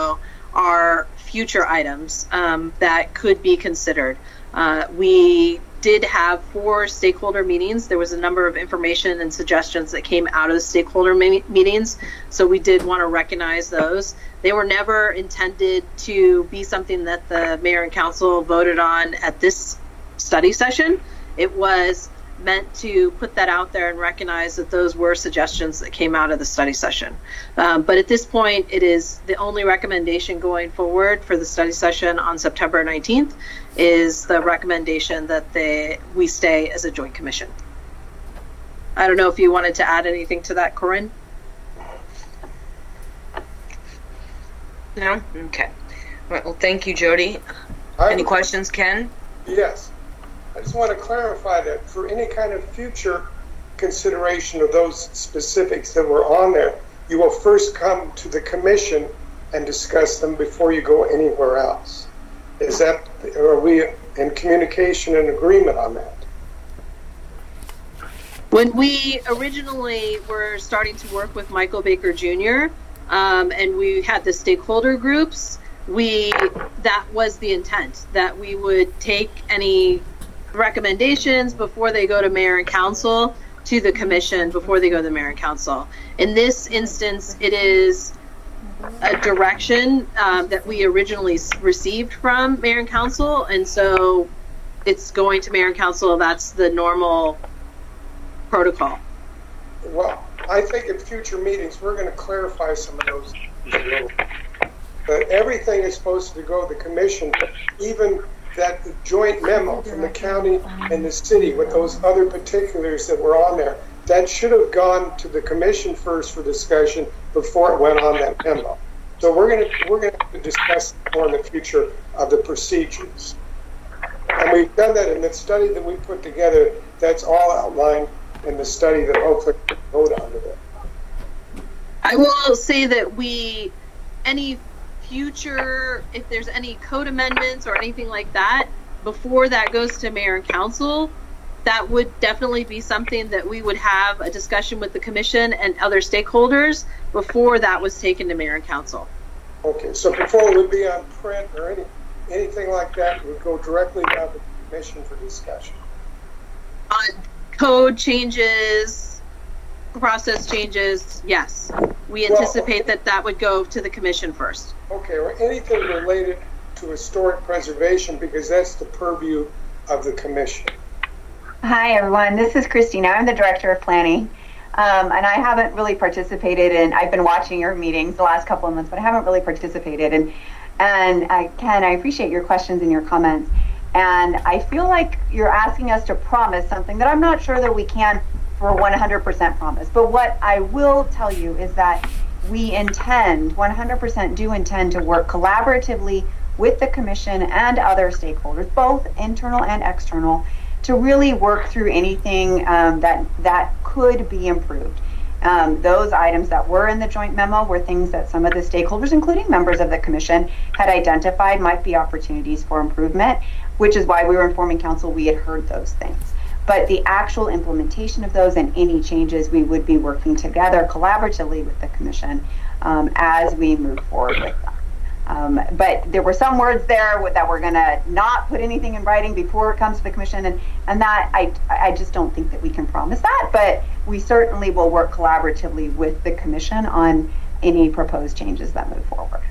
are future items um, that could be considered. Uh, we did have four stakeholder meetings. There was a number of information and suggestions that came out of the stakeholder me- meetings, so we did want to recognize those. They were never intended to be something that the mayor and council voted on at this study session. It was meant to put that out there and recognize that those were suggestions that came out of the study session. Um, but at this point, it is the only recommendation going forward for the study session on September nineteenth is the recommendation that they we stay as a joint commission. I don't know if you wanted to add anything to that, Corinne? No? Okay. All right, well, thank you, Jody. Any questions, Ken? Yes. I just want to clarify that for any kind of future consideration of those specifics that were on there, you will first come to the commission and discuss them before you go anywhere else. Is that, are we in communication and agreement on that? When we originally were starting to work with Michael Baker Junior um, and we had the stakeholder groups, we that was the intent, that we would take any recommendations before they go to mayor and council to the commission before they go to the mayor and council. In this instance, it is a direction um, that we originally received from mayor and council, and so it's going to mayor and council. That's the normal protocol. Well, I think in future meetings we're going to clarify some of those things. But everything is supposed to go to the commission, even that joint memo from the county and the city with those other particulars that were on there, that should have gone to the commission first for discussion before it went on that memo. So we're going to we're going to have to discuss more in the future of the procedures. And we've done that in the study that we put together. That's all outlined in the study that hopefully we'll vote on today. I will say that we, any future, if there's any code amendments or anything like that, before that goes to mayor and council, that would definitely be something that we would have a discussion with the commission and other stakeholders before that was taken to mayor and council. Okay, so before it would be on print or any anything like that, it would go directly down to the commission for discussion. On code changes, process changes, yes. We anticipate well, that that would go to the commission first. Okay, or anything related to historic preservation, because that's the purview of the commission. Hi, everyone. This is Christina. I'm the director of planning. Um, and I haven't really participated in, I've been watching your meetings the last couple of months, but I haven't really participated. And, and I, Ken, I appreciate your questions and your comments. And I feel like you're asking us to promise something that I'm not sure that we can for one hundred percent promise. But what I will tell you is that we intend, one hundred percent do intend to work collaboratively with the commission and other stakeholders, both internal and external, to really work through anything um, that that could be improved. Um, those items that were in the joint memo were things that some of the stakeholders, including members of the commission, had identified might be opportunities for improvement, which is why we were informing council we had heard those things. But the actual implementation of those and any changes, we would be working together collaboratively with the commission um, as we move forward with them. Um, but there were some words there that we're going to not put anything in writing before it comes to the commission, and, and that I, I just don't think that we can promise that, but we certainly will work collaboratively with the commission on any proposed changes that move forward.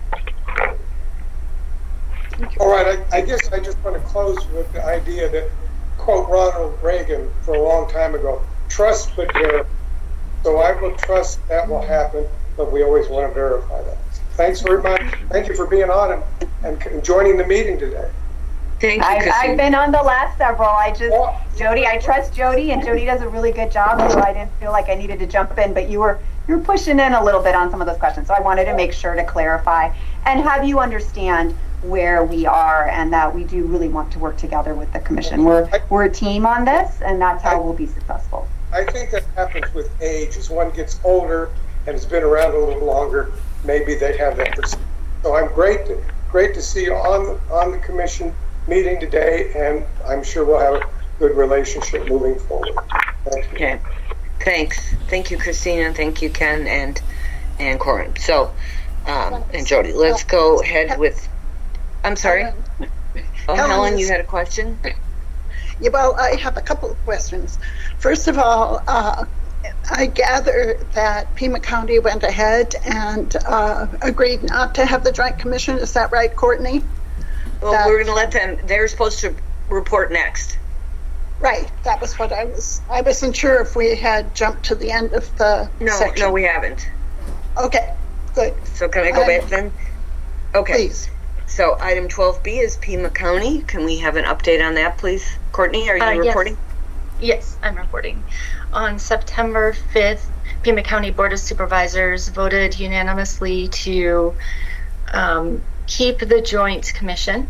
All right, I, I guess I just want to close with the idea that, quote Ronald Reagan for a long time ago, trust but verify. So I will trust that will happen, but we always want to verify that. Thanks very much. Thank you for being on and, and joining the meeting today. Thank you, I've, I've been on the last several. I just, oh. Jody, I trust Jody, and Jody does a really good job, so I didn't feel like I needed to jump in, but you were you were pushing in a little bit on some of those questions, so I wanted to make sure to clarify and have you understand where we are and that we do really want to work together with the commission. We're, we're a team on this, and that's how we'll be successful. I think that happens with age. As one gets older and has been around a little longer, maybe they have that perception. So I'm great to, great to see you on, on the commission meeting today, and I'm sure we'll have a good relationship moving forward. Thank you. Okay. Thanks. Thank you, Christina. Thank you, Ken and and Corin. So um, and Jody. Let's go ahead with. I'm sorry. Oh, Helen Helen, you is- had a question? Yeah, well, I have a couple of questions. First of all, uh, I gather that Pima County went ahead and uh, agreed not to have the Joint Commission. Is that right, Courtney? Well, That- we're going to let them. They're supposed to report next. Right. That was what I was. I wasn't sure if we had jumped to the end of the No, section. no, we haven't. Okay. Good. So can I go Um, back then? Okay. Please. So item twelve B is Pima County. Can we have an update on that, please? Courtney, are you Uh, yes. reporting? Yes, I'm reporting. On September fifth, Pima County Board of Supervisors voted unanimously to um, keep the Joint Commission.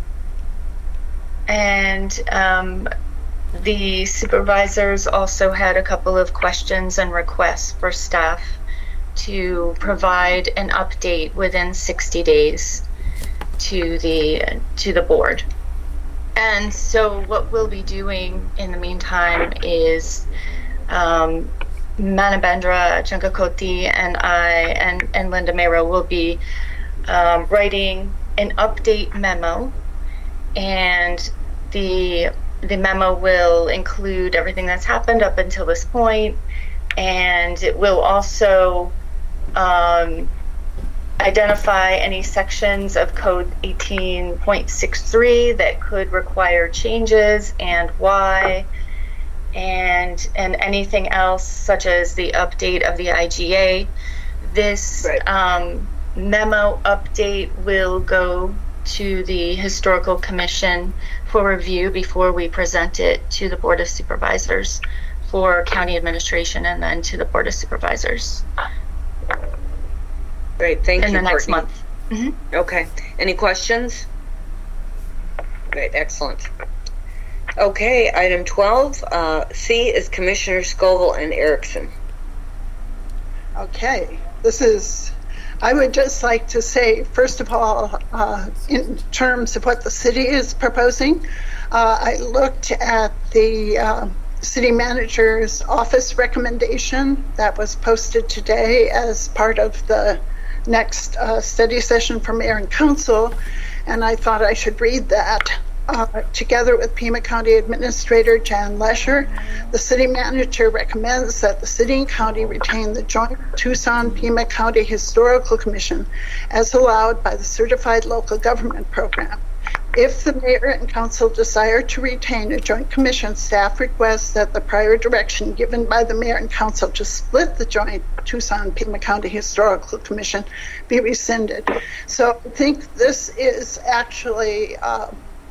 And um, the supervisors also had a couple of questions and requests for staff to provide an update within sixty days to the to the board. And so what we'll be doing in the meantime is um, Manabendra Chankakoti and I and, and Linda Mero will be um, writing an update memo, and the the memo will include everything that's happened up until this point, and it will also um, identify any sections of Code eighteen point six three that could require changes and why, and and anything else such as the update of the I G A. This um, memo update will go to the Historical Commission for review before we present it to the Board of Supervisors for County Administration and then to the Board of Supervisors. Great, thank in you, the next Courtney. month. Mm-hmm. Okay. Any questions? Great, excellent. Okay, item twelve uh, C is Commissioner Scoville and Erickson. Okay. This is, I would just like to say, first of all, uh, in terms of what the city is proposing, uh, I looked at the uh, city manager's office recommendation that was posted today as part of the next uh, study session for mayor and council, and I thought I should read that. Uh, together with Pima County Administrator Jan Lesher, the city manager recommends that the city and county retain the joint Tucson-Pima County Historical Commission as allowed by the Certified Local Government Program. If the mayor and council desire to retain a joint commission, staff requests that the prior direction given by the mayor and council to split the joint Tucson-Pima County Historical Commission be rescinded. So I think this is actually, uh,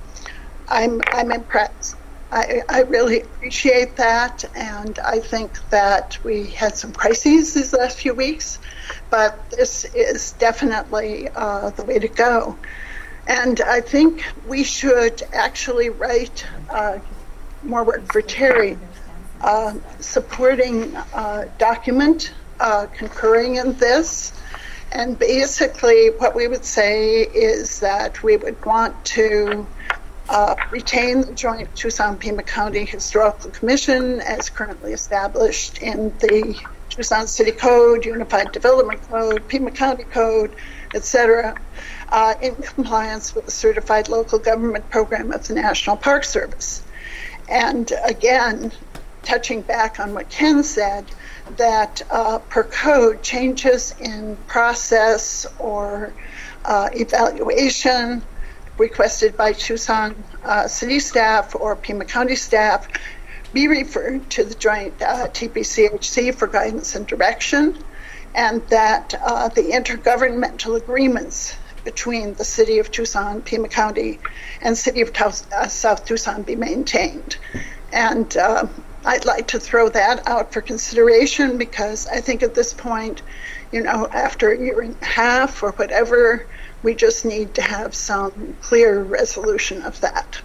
I'm, I'm impressed. I, I really appreciate that, and I think that we had some crises these last few weeks, but this is definitely uh, the way to go. And I think we should actually write uh, more work for Terry, uh, supporting uh, document, uh, concurring in this. And basically what we would say is that we would want to uh, retain the joint Tucson-Pima County Historical Commission as currently established in the Tucson City Code, Unified Development Code, Pima County Code, et cetera, uh, in compliance with the Certified Local Government Program of the National Park Service. And again, touching back on what Ken said, that uh, per code, changes in process or uh, evaluation requested by Tucson uh, city staff or Pima County staff be referred to the joint uh, T P C H C for guidance and direction, and that uh, the intergovernmental agreements between the city of Tucson, Pima County, and city of Taos- uh, South Tucson be maintained. And uh, I'd like to throw that out for consideration, because I think at this point, you know, after a year and a half or whatever, we just need to have some clear resolution of that.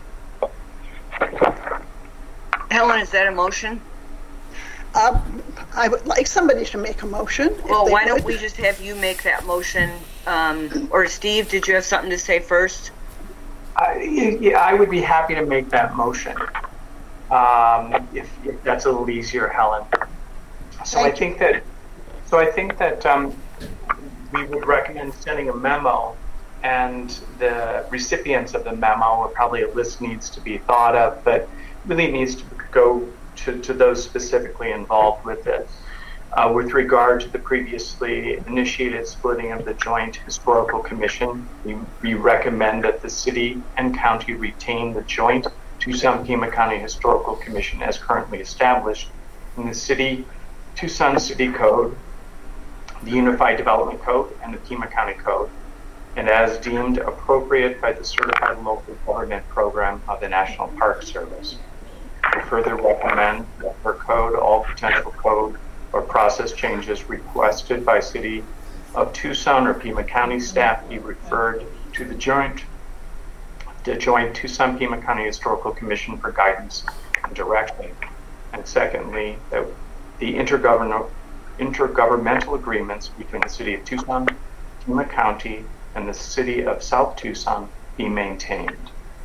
Helen, is that a motion? Um, I would like somebody to make a motion. if Well, they why don't would. we just have you make that motion? Um, or Steve, did you have something to say first? I, yeah, I would be happy to make that motion. Um, if, if that's a little easier, Helen. So I think that, so I think that um, we would recommend sending a memo, and the recipients of the memo, or probably a list needs to be thought of, but really needs to go to, to those specifically involved with it. Uh, with regard to the previously initiated splitting of the Joint Historical Commission, we, we recommend that the city and county retain the Joint Tucson-Pima County Historical Commission as currently established in the City, Tucson City Code, the Unified Development Code, and the Pima County Code, and as deemed appropriate by the Certified Local Government Program of the National Park Service. We further recommend that per code, all potential code or process changes requested by City of Tucson or Pima County staff be referred to the Joint, the Joint Tucson-Pima County Historical Commission for guidance and direction. And secondly, that the intergovernmental intergovernmental agreements between the City of Tucson, Pima County, and the City of South Tucson be maintained.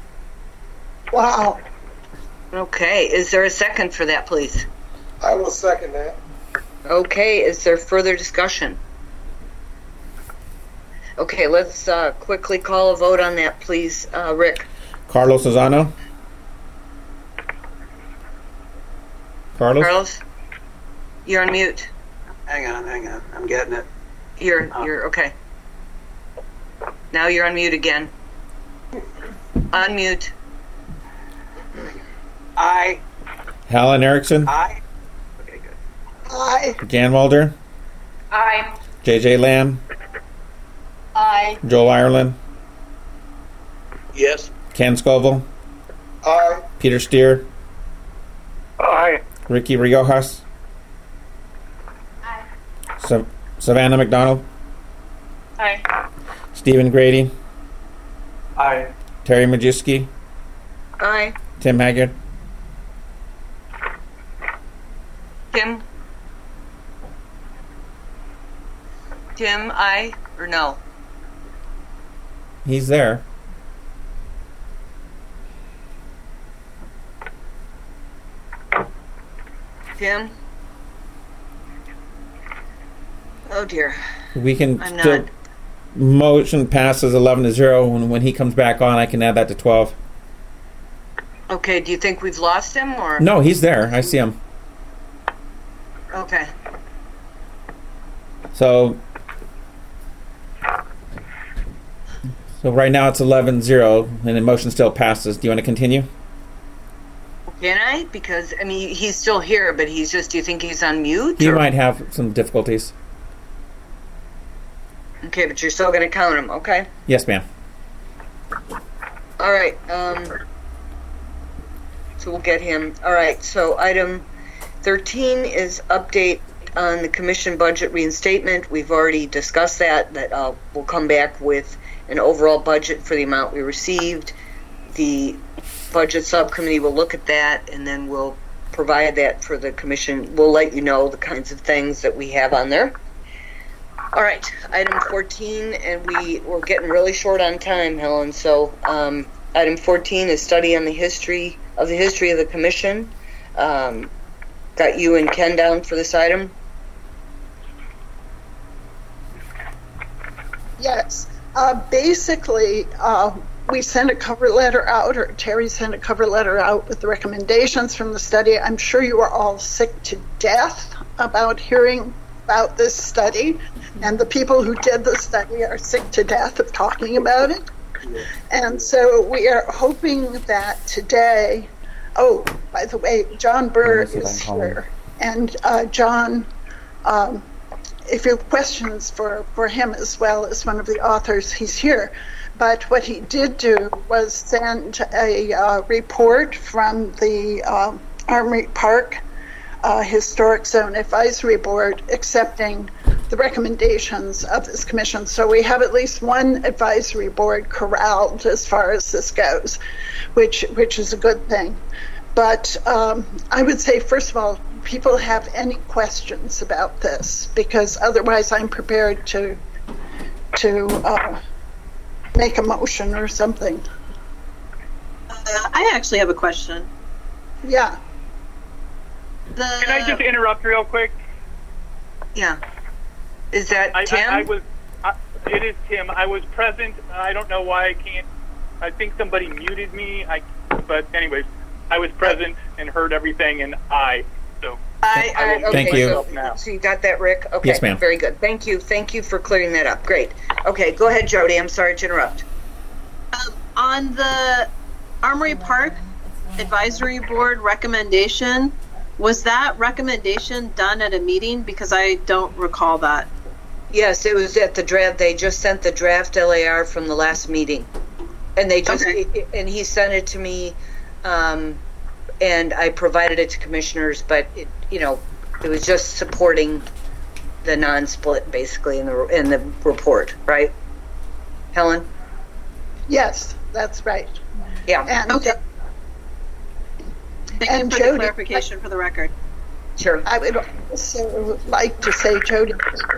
Wow. Okay, is there a second for that, please? I will second that. Okay, is there further discussion? Okay, let's uh, quickly call a vote on that, please. Uh, Rick? Carlos Lozano? Carlos? Carlos? You're on mute. Hang on, hang on. I'm getting it. You're, Oh. you're, okay. Now you're on mute again. Unmute. Aye. Helen Erickson? Aye. Aye. Jan Mulder? Aye. J J Lamb? Aye. Joel Ireland? Yes. Ken Scoville? Aye. Peter Steer? Aye. Ricky Riojas? Aye. Sa- Savannah McDonald? Aye. Stephen Grady? Aye. Terry Majewski? Aye. Tim Haggard? Tim? Tim, aye or no? He's there. Tim? Oh dear. We can I'm still not. motion passes eleven to zero. When when he comes back on, I can add that to twelve. Okay, do you think we've lost him or? No, he's there. I see him. Okay. So, so right now it's eleven zero, and the motion still passes. Do you want to continue? Can I? Because, I mean, he's still here, but he's just, do you think he's on mute? He or- might have some difficulties. Okay, but you're still going to count him, okay? Yes, ma'am. All right, um, so we'll get him. All right, so item thirteen is update on the commission budget reinstatement. We've already discussed that, that uh, we'll come back with an overall budget for the amount we received. The budget subcommittee will look at that, and then we'll provide that for the commission. We'll let you know the kinds of things that we have on there. All right, item fourteen, and we, we're getting really short on time, Helen, so um, item fourteen is study on the history of the history of the commission. Um, got you and Ken down for this item? Yes. Uh, basically, uh, we sent a cover letter out, or Terry sent a cover letter out with the recommendations from the study. I'm sure you are all sick to death about hearing about this study, and the people who did the study are sick to death of talking about it. And so we are hoping that today, oh, by the way, John Burr is here. And uh, John, um, if you have questions for, for him as well as one of the authors, he's here. But what he did do was send a uh, report from the uh, Armory Park uh, Historic Zone Advisory Board accepting the recommendations of this commission. So we have at least one advisory board corralled as far as this goes, which which is a good thing. But um, I would say, first of all, people have any questions about this, because otherwise I'm prepared to to uh, make a motion or something. Uh, I actually have a question. Yeah. The... Can I just interrupt real quick? Yeah. Is that I, Tim? I, I was it is Tim. I was present. I don't know why I can't. I think somebody muted me. I, but anyways, I was present and heard everything, and I. So I, I, okay, Thank you. So, so you got that, Rick? Okay. Yes, ma'am. Very good. Thank you. Thank you for clearing that up. Great. Okay, go ahead, Jody. I'm sorry to interrupt. Um, on the Armory Park Advisory Board recommendation, was that recommendation done at a meeting? Because I don't recall that. Yes, it was at the draft. They just sent the draft L A R from the last meeting, and they just Okay. and he sent it to me, um, and I provided it to commissioners. But it, you know, it was just supporting the non-split, basically, in the in the report, right, Helen? Yes, that's right. Yeah. And, Okay. uh, Thank and you for Jody, the clarification for the record. Sure. I would also like to say, Jody,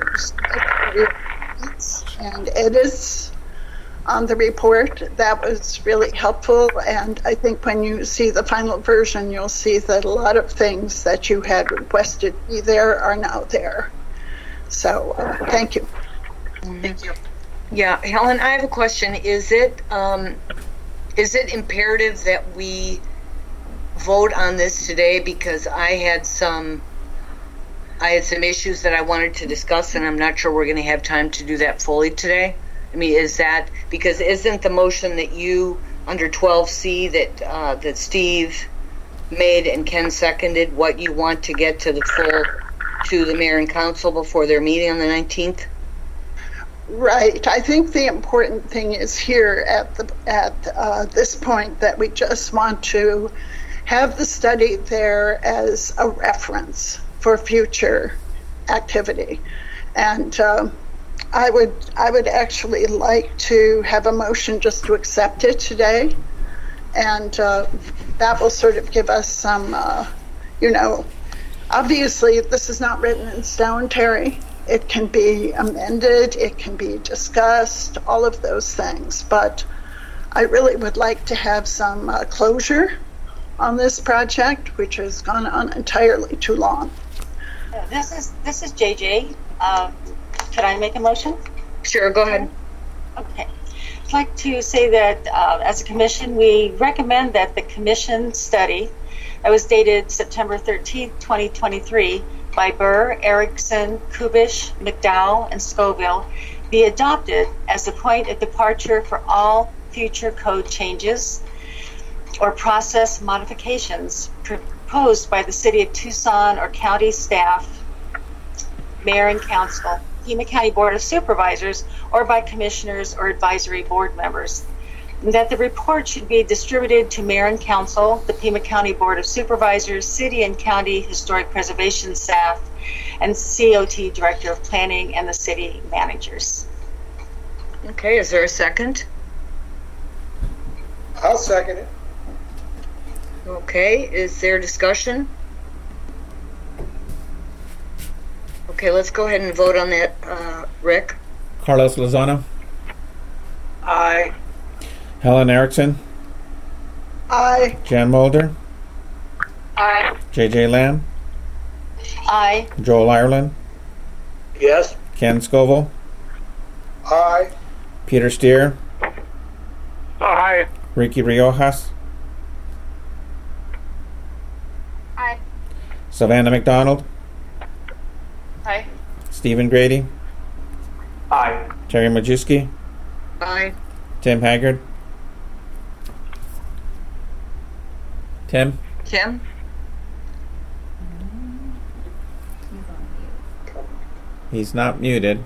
and edits on the report. That was really helpful, and I think when you see the final version, you'll see that a lot of things that you had requested be there are now there. So, uh, thank you. Thank you. Yeah, Helen, I have a question. Is it um, is it imperative that we vote on this today? Because I had some I had some issues that I wanted to discuss, and I'm not sure we're going to have time to do that fully today. I mean, is that because isn't the motion that you under twelve C that uh, that Steve made and Ken seconded what you want to get to the full to the mayor and council before their meeting on the nineteenth? Right. I think the important thing is here at the at uh, this point that we just want to have the study there as a reference for future activity, and um, I would I would actually like to have a motion just to accept it today, and uh, that will sort of give us some, uh, you know, obviously this is not written in stone, Terry. It can be amended, it can be discussed, all of those things. But I really would like to have some uh, closure on this project, which has gone on entirely too long. This is this is J J. Uh, could I make a motion? Sure, go ahead. Okay. I'd like to say that uh, as a commission, we recommend that the commission study that was dated September thirteenth, twenty twenty-three, by Burr, Erickson, Kubish, McDowell, and Scoville be adopted as the point of departure for all future code changes or process modifications proposed by the City of Tucson or county staff, mayor and council, Pima County Board of Supervisors, or by commissioners or advisory board members. And that the report should be distributed to mayor and council, the Pima County Board of Supervisors, city and county historic preservation staff, and C O T Director of Planning and the city managers. Okay, is there a second? I'll second it. Okay, is there discussion? Okay, let's go ahead and vote on that, uh, Rick. Carlos Lozano, Aye. Helen Erickson, Aye. Jan Mulder, Aye. J J Lamb, Aye. Joel Ireland, Yes. Ken Scoville, Aye. Peter Steer, Aye. Ricky Riojas, Aye. Savannah McDonald, Aye. Stephen Grady, Aye. Terry Majewski, Aye. Tim Haggard. Tim? Tim? He's not muted.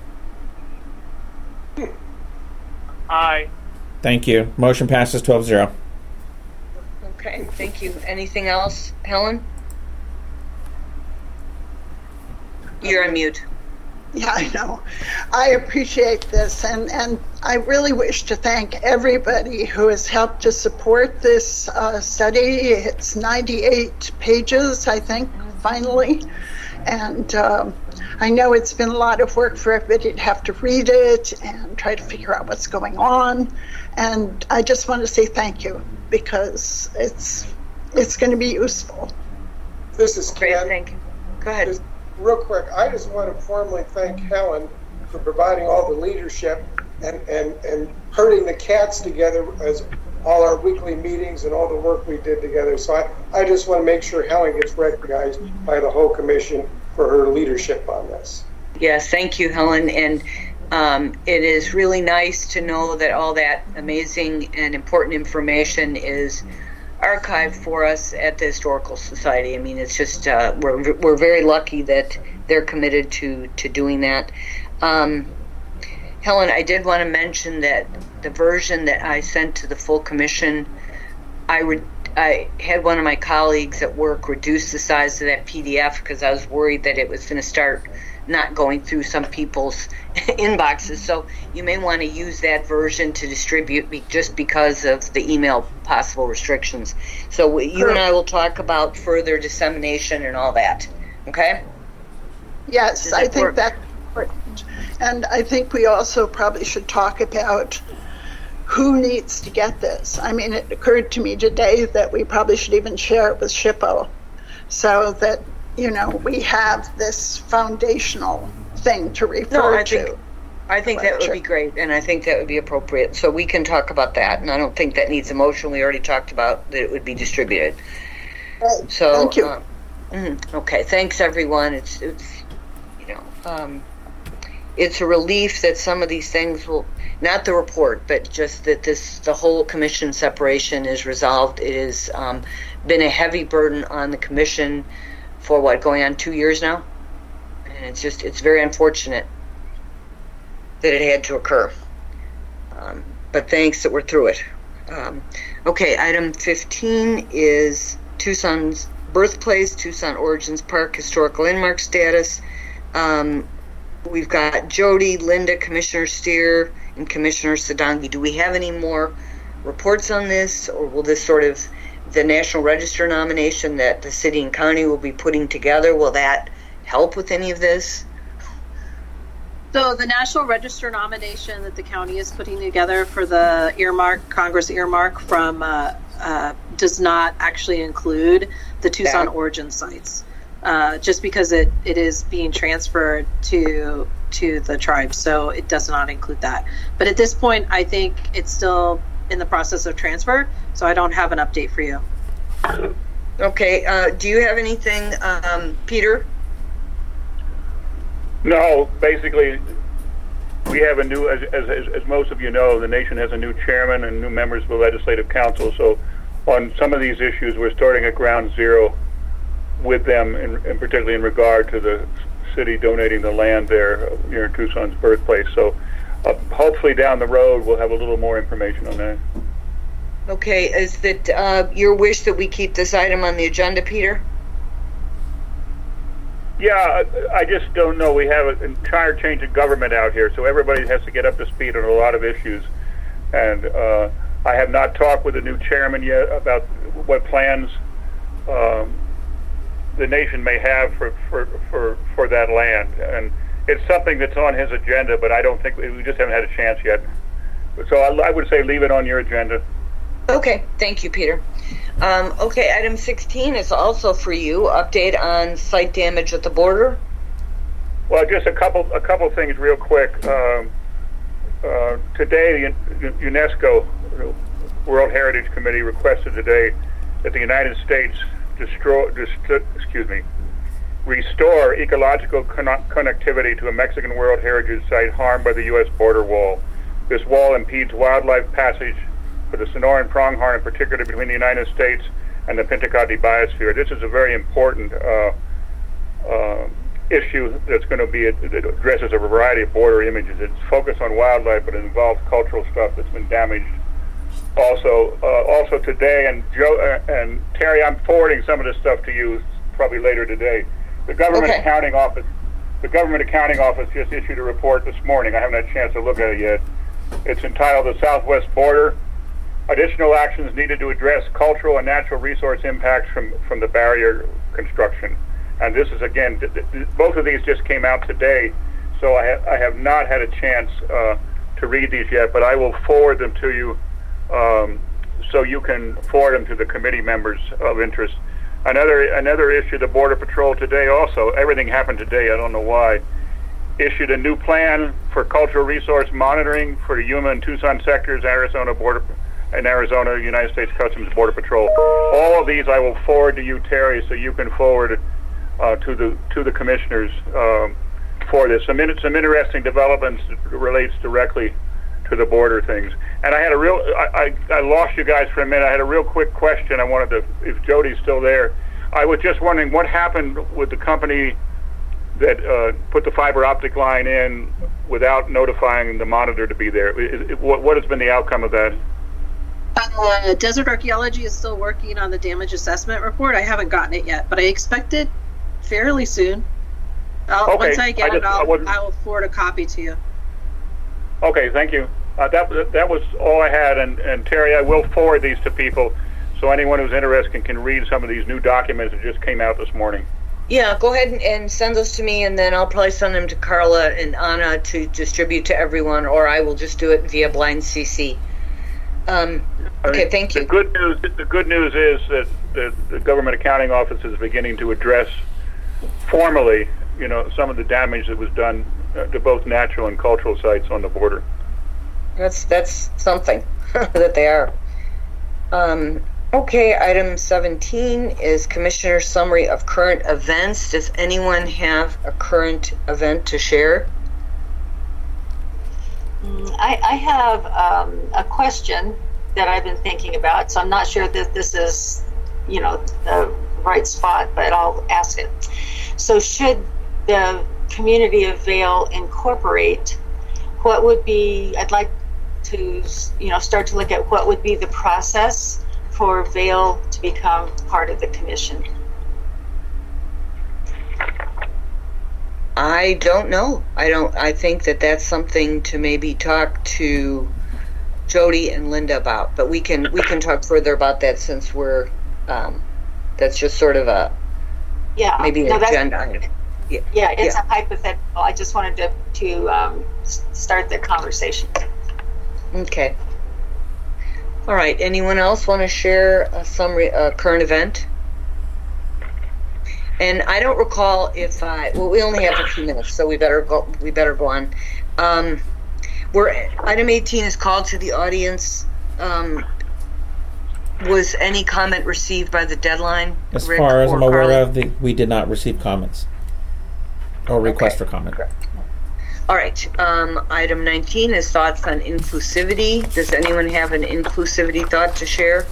Aye. Thank you. Motion passes twelve zero. Okay, thank you. Anything else, Helen? You're on mute. Yeah, I know. I appreciate this, and, and I really wish to thank everybody who has helped to support this uh, study. It's ninety-eight pages, I think, finally. And um, I know it's been a lot of work for everybody to have to read it and try to figure out what's going on. And I just want to say thank you, because it's it's going to be useful. This is Ken. Thank you. Go ahead. Just real quick, I just want to formally thank Helen, for providing all the leadership and, and, and herding the cats together as all our weekly meetings and all the work we did together. So I, I just want to make sure Helen gets recognized by the whole commission for her leadership on this. Yes, thank you, Helen. And um, it is really nice to know that all that amazing and important information is archived for us at the Historical Society. I mean, it's just, uh, we're, we're very lucky that they're committed to, to doing that. Um, Helen, I did want to mention that the version that I sent to the full commission, I would I had one of my colleagues at work reduce the size of that P D F because I was worried that it was going to start not going through some people's inboxes. So you may want to use that version to distribute be, just because of the email possible restrictions. So you and I will talk about further dissemination and all that. Okay? Yes, I think work? that's important. And I think we also probably should talk about who needs to get this. I mean, it occurred to me today that we probably should even share it with SHPO so that, you know, we have this foundational thing to refer no, I to. Think, I think that would be great, and I think that would be appropriate. So we can talk about that, and I don't think that needs a motion. We already talked about that it would be distributed. Right. So, thank you. Uh, mm, okay, thanks everyone. It's, it's you know, um, it's a relief that some of these things will, not the report, but just that this, the whole commission separation is resolved. It has um, been a heavy burden on the commission for what, going on two years now? And it's just, it's very unfortunate that it had to occur. Um, but thanks that we're through it. Um, okay, item fifteen is Tucson's birthplace, Tucson Origins Park historical landmark status. Um, we've got Jody, Linda, Commissioner Steer, and Commissioner Sadongi. Do we have any more reports on this, or will this sort of, the National Register nomination that the city and county will be putting together, will that help with any of this? So the National Register nomination that the county is putting together for the earmark, Congress earmark from, uh, uh, does not actually include the Tucson yeah. origin sites, uh, just because it, it is being transferred to to the tribe, so it does not include that. But at this point, I think it's still in the process of transfer, so I don't have an update for you. Okay, uh, do you have anything, um, Peter? No, basically, we have a new, as, as, as most of you know, the nation has a new chairman and new members of the Legislative Council, so on some of these issues, we're starting at ground zero with them, in, and particularly in regard to the city donating the land there near Tucson's birthplace. So uh, hopefully down the road we'll have a little more information on that. Okay, is that uh, your wish that we keep this item on the agenda, Peter? Yeah, I, I just don't know. We have an entire change of government out here, so everybody has to get up to speed on a lot of issues. And uh, I have not talked with the new chairman yet about what plans um, the nation may have for, for, for, for that land. And it's something that's on his agenda, but I don't think, we just haven't had a chance yet. So I, I would say leave it on your agenda. Okay, thank you, Peter. Um, okay, item sixteen is also for you, update on site damage at the border. Well, just a couple, a couple things real quick. Um, uh, today, the UNESCO World Heritage Committee requested today that the United States destroy, dist- excuse me, restore ecological con- connectivity to a Mexican World Heritage Site harmed by the U S border wall. This wall impedes wildlife passage for the Sonoran pronghorn, in particular between the United States and the Pinta County biosphere. This is a very important uh, uh, issue that's going to be, it addresses a variety of border images. It's focused on wildlife, but it involves cultural stuff that's been damaged. Also, uh, also today, and Joe uh, and Terry, I'm forwarding some of this stuff to you probably later today. The government okay. accounting office, the government accounting office just issued a report this morning. I haven't had a chance to look at it yet. It's entitled "The Southwest Border: Additional Actions Needed to Address Cultural and Natural Resource Impacts from from the Barrier Construction." And this is again, th- th- both of these just came out today, so I, ha- I have not had a chance uh, to read these yet, but I will forward them to you. Um, so you can forward them to the committee members of interest. Another another issue, the Border Patrol today also, everything happened today, I don't know why. issued a new plan for cultural resource monitoring for Yuma and Tucson sectors, Arizona border, and Arizona United States Customs Border Patrol. All of these I will forward to you, Terry, so you can forward uh, to the to the commissioners um, for this. Some in, some interesting developments that relates directly to the border things. And I had a real, I, I, I lost you guys for a minute. I had a real quick question. I wanted to, if Jody's still there. I was just wondering what happened with the company that uh, put the fiber optic line in without notifying the monitor to be there. Is, it, what, what has been the outcome of that? Uh, Desert Archaeology is still working on the damage assessment report. I haven't gotten it yet, but I expect it fairly soon. I'll, Okay, Once I get I just- it, I I'll, wasn't- I will forward a copy to you. Okay, thank you. Uh, that that was all I had, and, and Terry, I will forward these to people, so anyone who's interested can read some of these new documents that just came out this morning. Yeah, go ahead and, and send those to me, and then I'll probably send them to Carla and Anna to distribute to everyone, or I will just do it via blind C C. Um, okay, thank you. The good news, the good news is that the, the Government Accounting Office is beginning to address formally, you know, some of the damage that was done uh, to both natural and cultural sites on the border. That's that's something that they are. Um, okay, item seventeen is Commissioner Summary of Current Events. Does anyone have a current event to share? I, I have um, a question that I've been thinking about, so I'm not sure that this is, you know, the right spot, but I'll ask it. So should the community of Vail incorporate, what would be, I'd like to, you know, start to look at what would be the process for Vail to become part of the commission. I don't know. I don't. I think that that's something to maybe talk to Jody and Linda about. But we can we can talk further about that since we're. Um, that's just sort of a. Yeah. Maybe an no, that's- agenda item. Yeah. Yeah, it's yeah. a hypothetical. I just wanted to to um, s- start the conversation. Okay. All right. Anyone else want to share a summary, a current event? And I don't recall if I. Well, we only have a few minutes, so we better go. We better go on. Um, we're item eighteen is called to the audience. Um, was any comment received by the deadline? As Rick far as or I'm aware Carla? of, the, we did not receive comments or request for comment. All right. Um, item nineteen is thoughts on inclusivity. Does anyone have an inclusivity thought to share?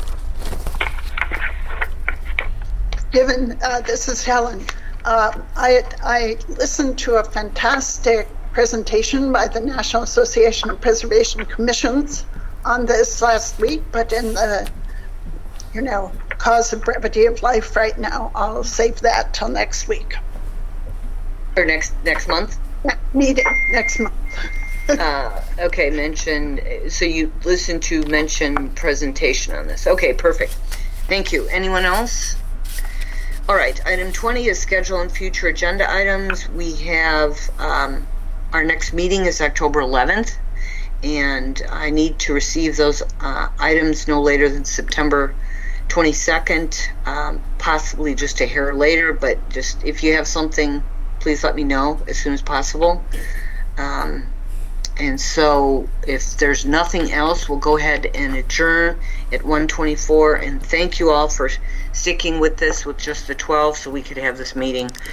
Given uh, this is Helen, uh, I, I listened to a fantastic presentation by the National Association of Preservation Commissions on this last week, but in the, you know, cause of brevity of life right now, I'll save that till next week. Or next next month? Yeah, meeting next month. uh, okay, mention. So you listened to mention presentation on this. Okay, perfect. Thank you. Anyone else? All right. Item twenty is schedule and future agenda items. We have um, our next meeting is October eleventh, and I need to receive those uh, items no later than September twenty-second, um, possibly just a hair later. But just if you have something, please let me know as soon as possible. Um, and so if there's nothing else, we'll go ahead and adjourn at one twenty-four. And thank you all for sticking with this with just the twelve so we could have this meeting.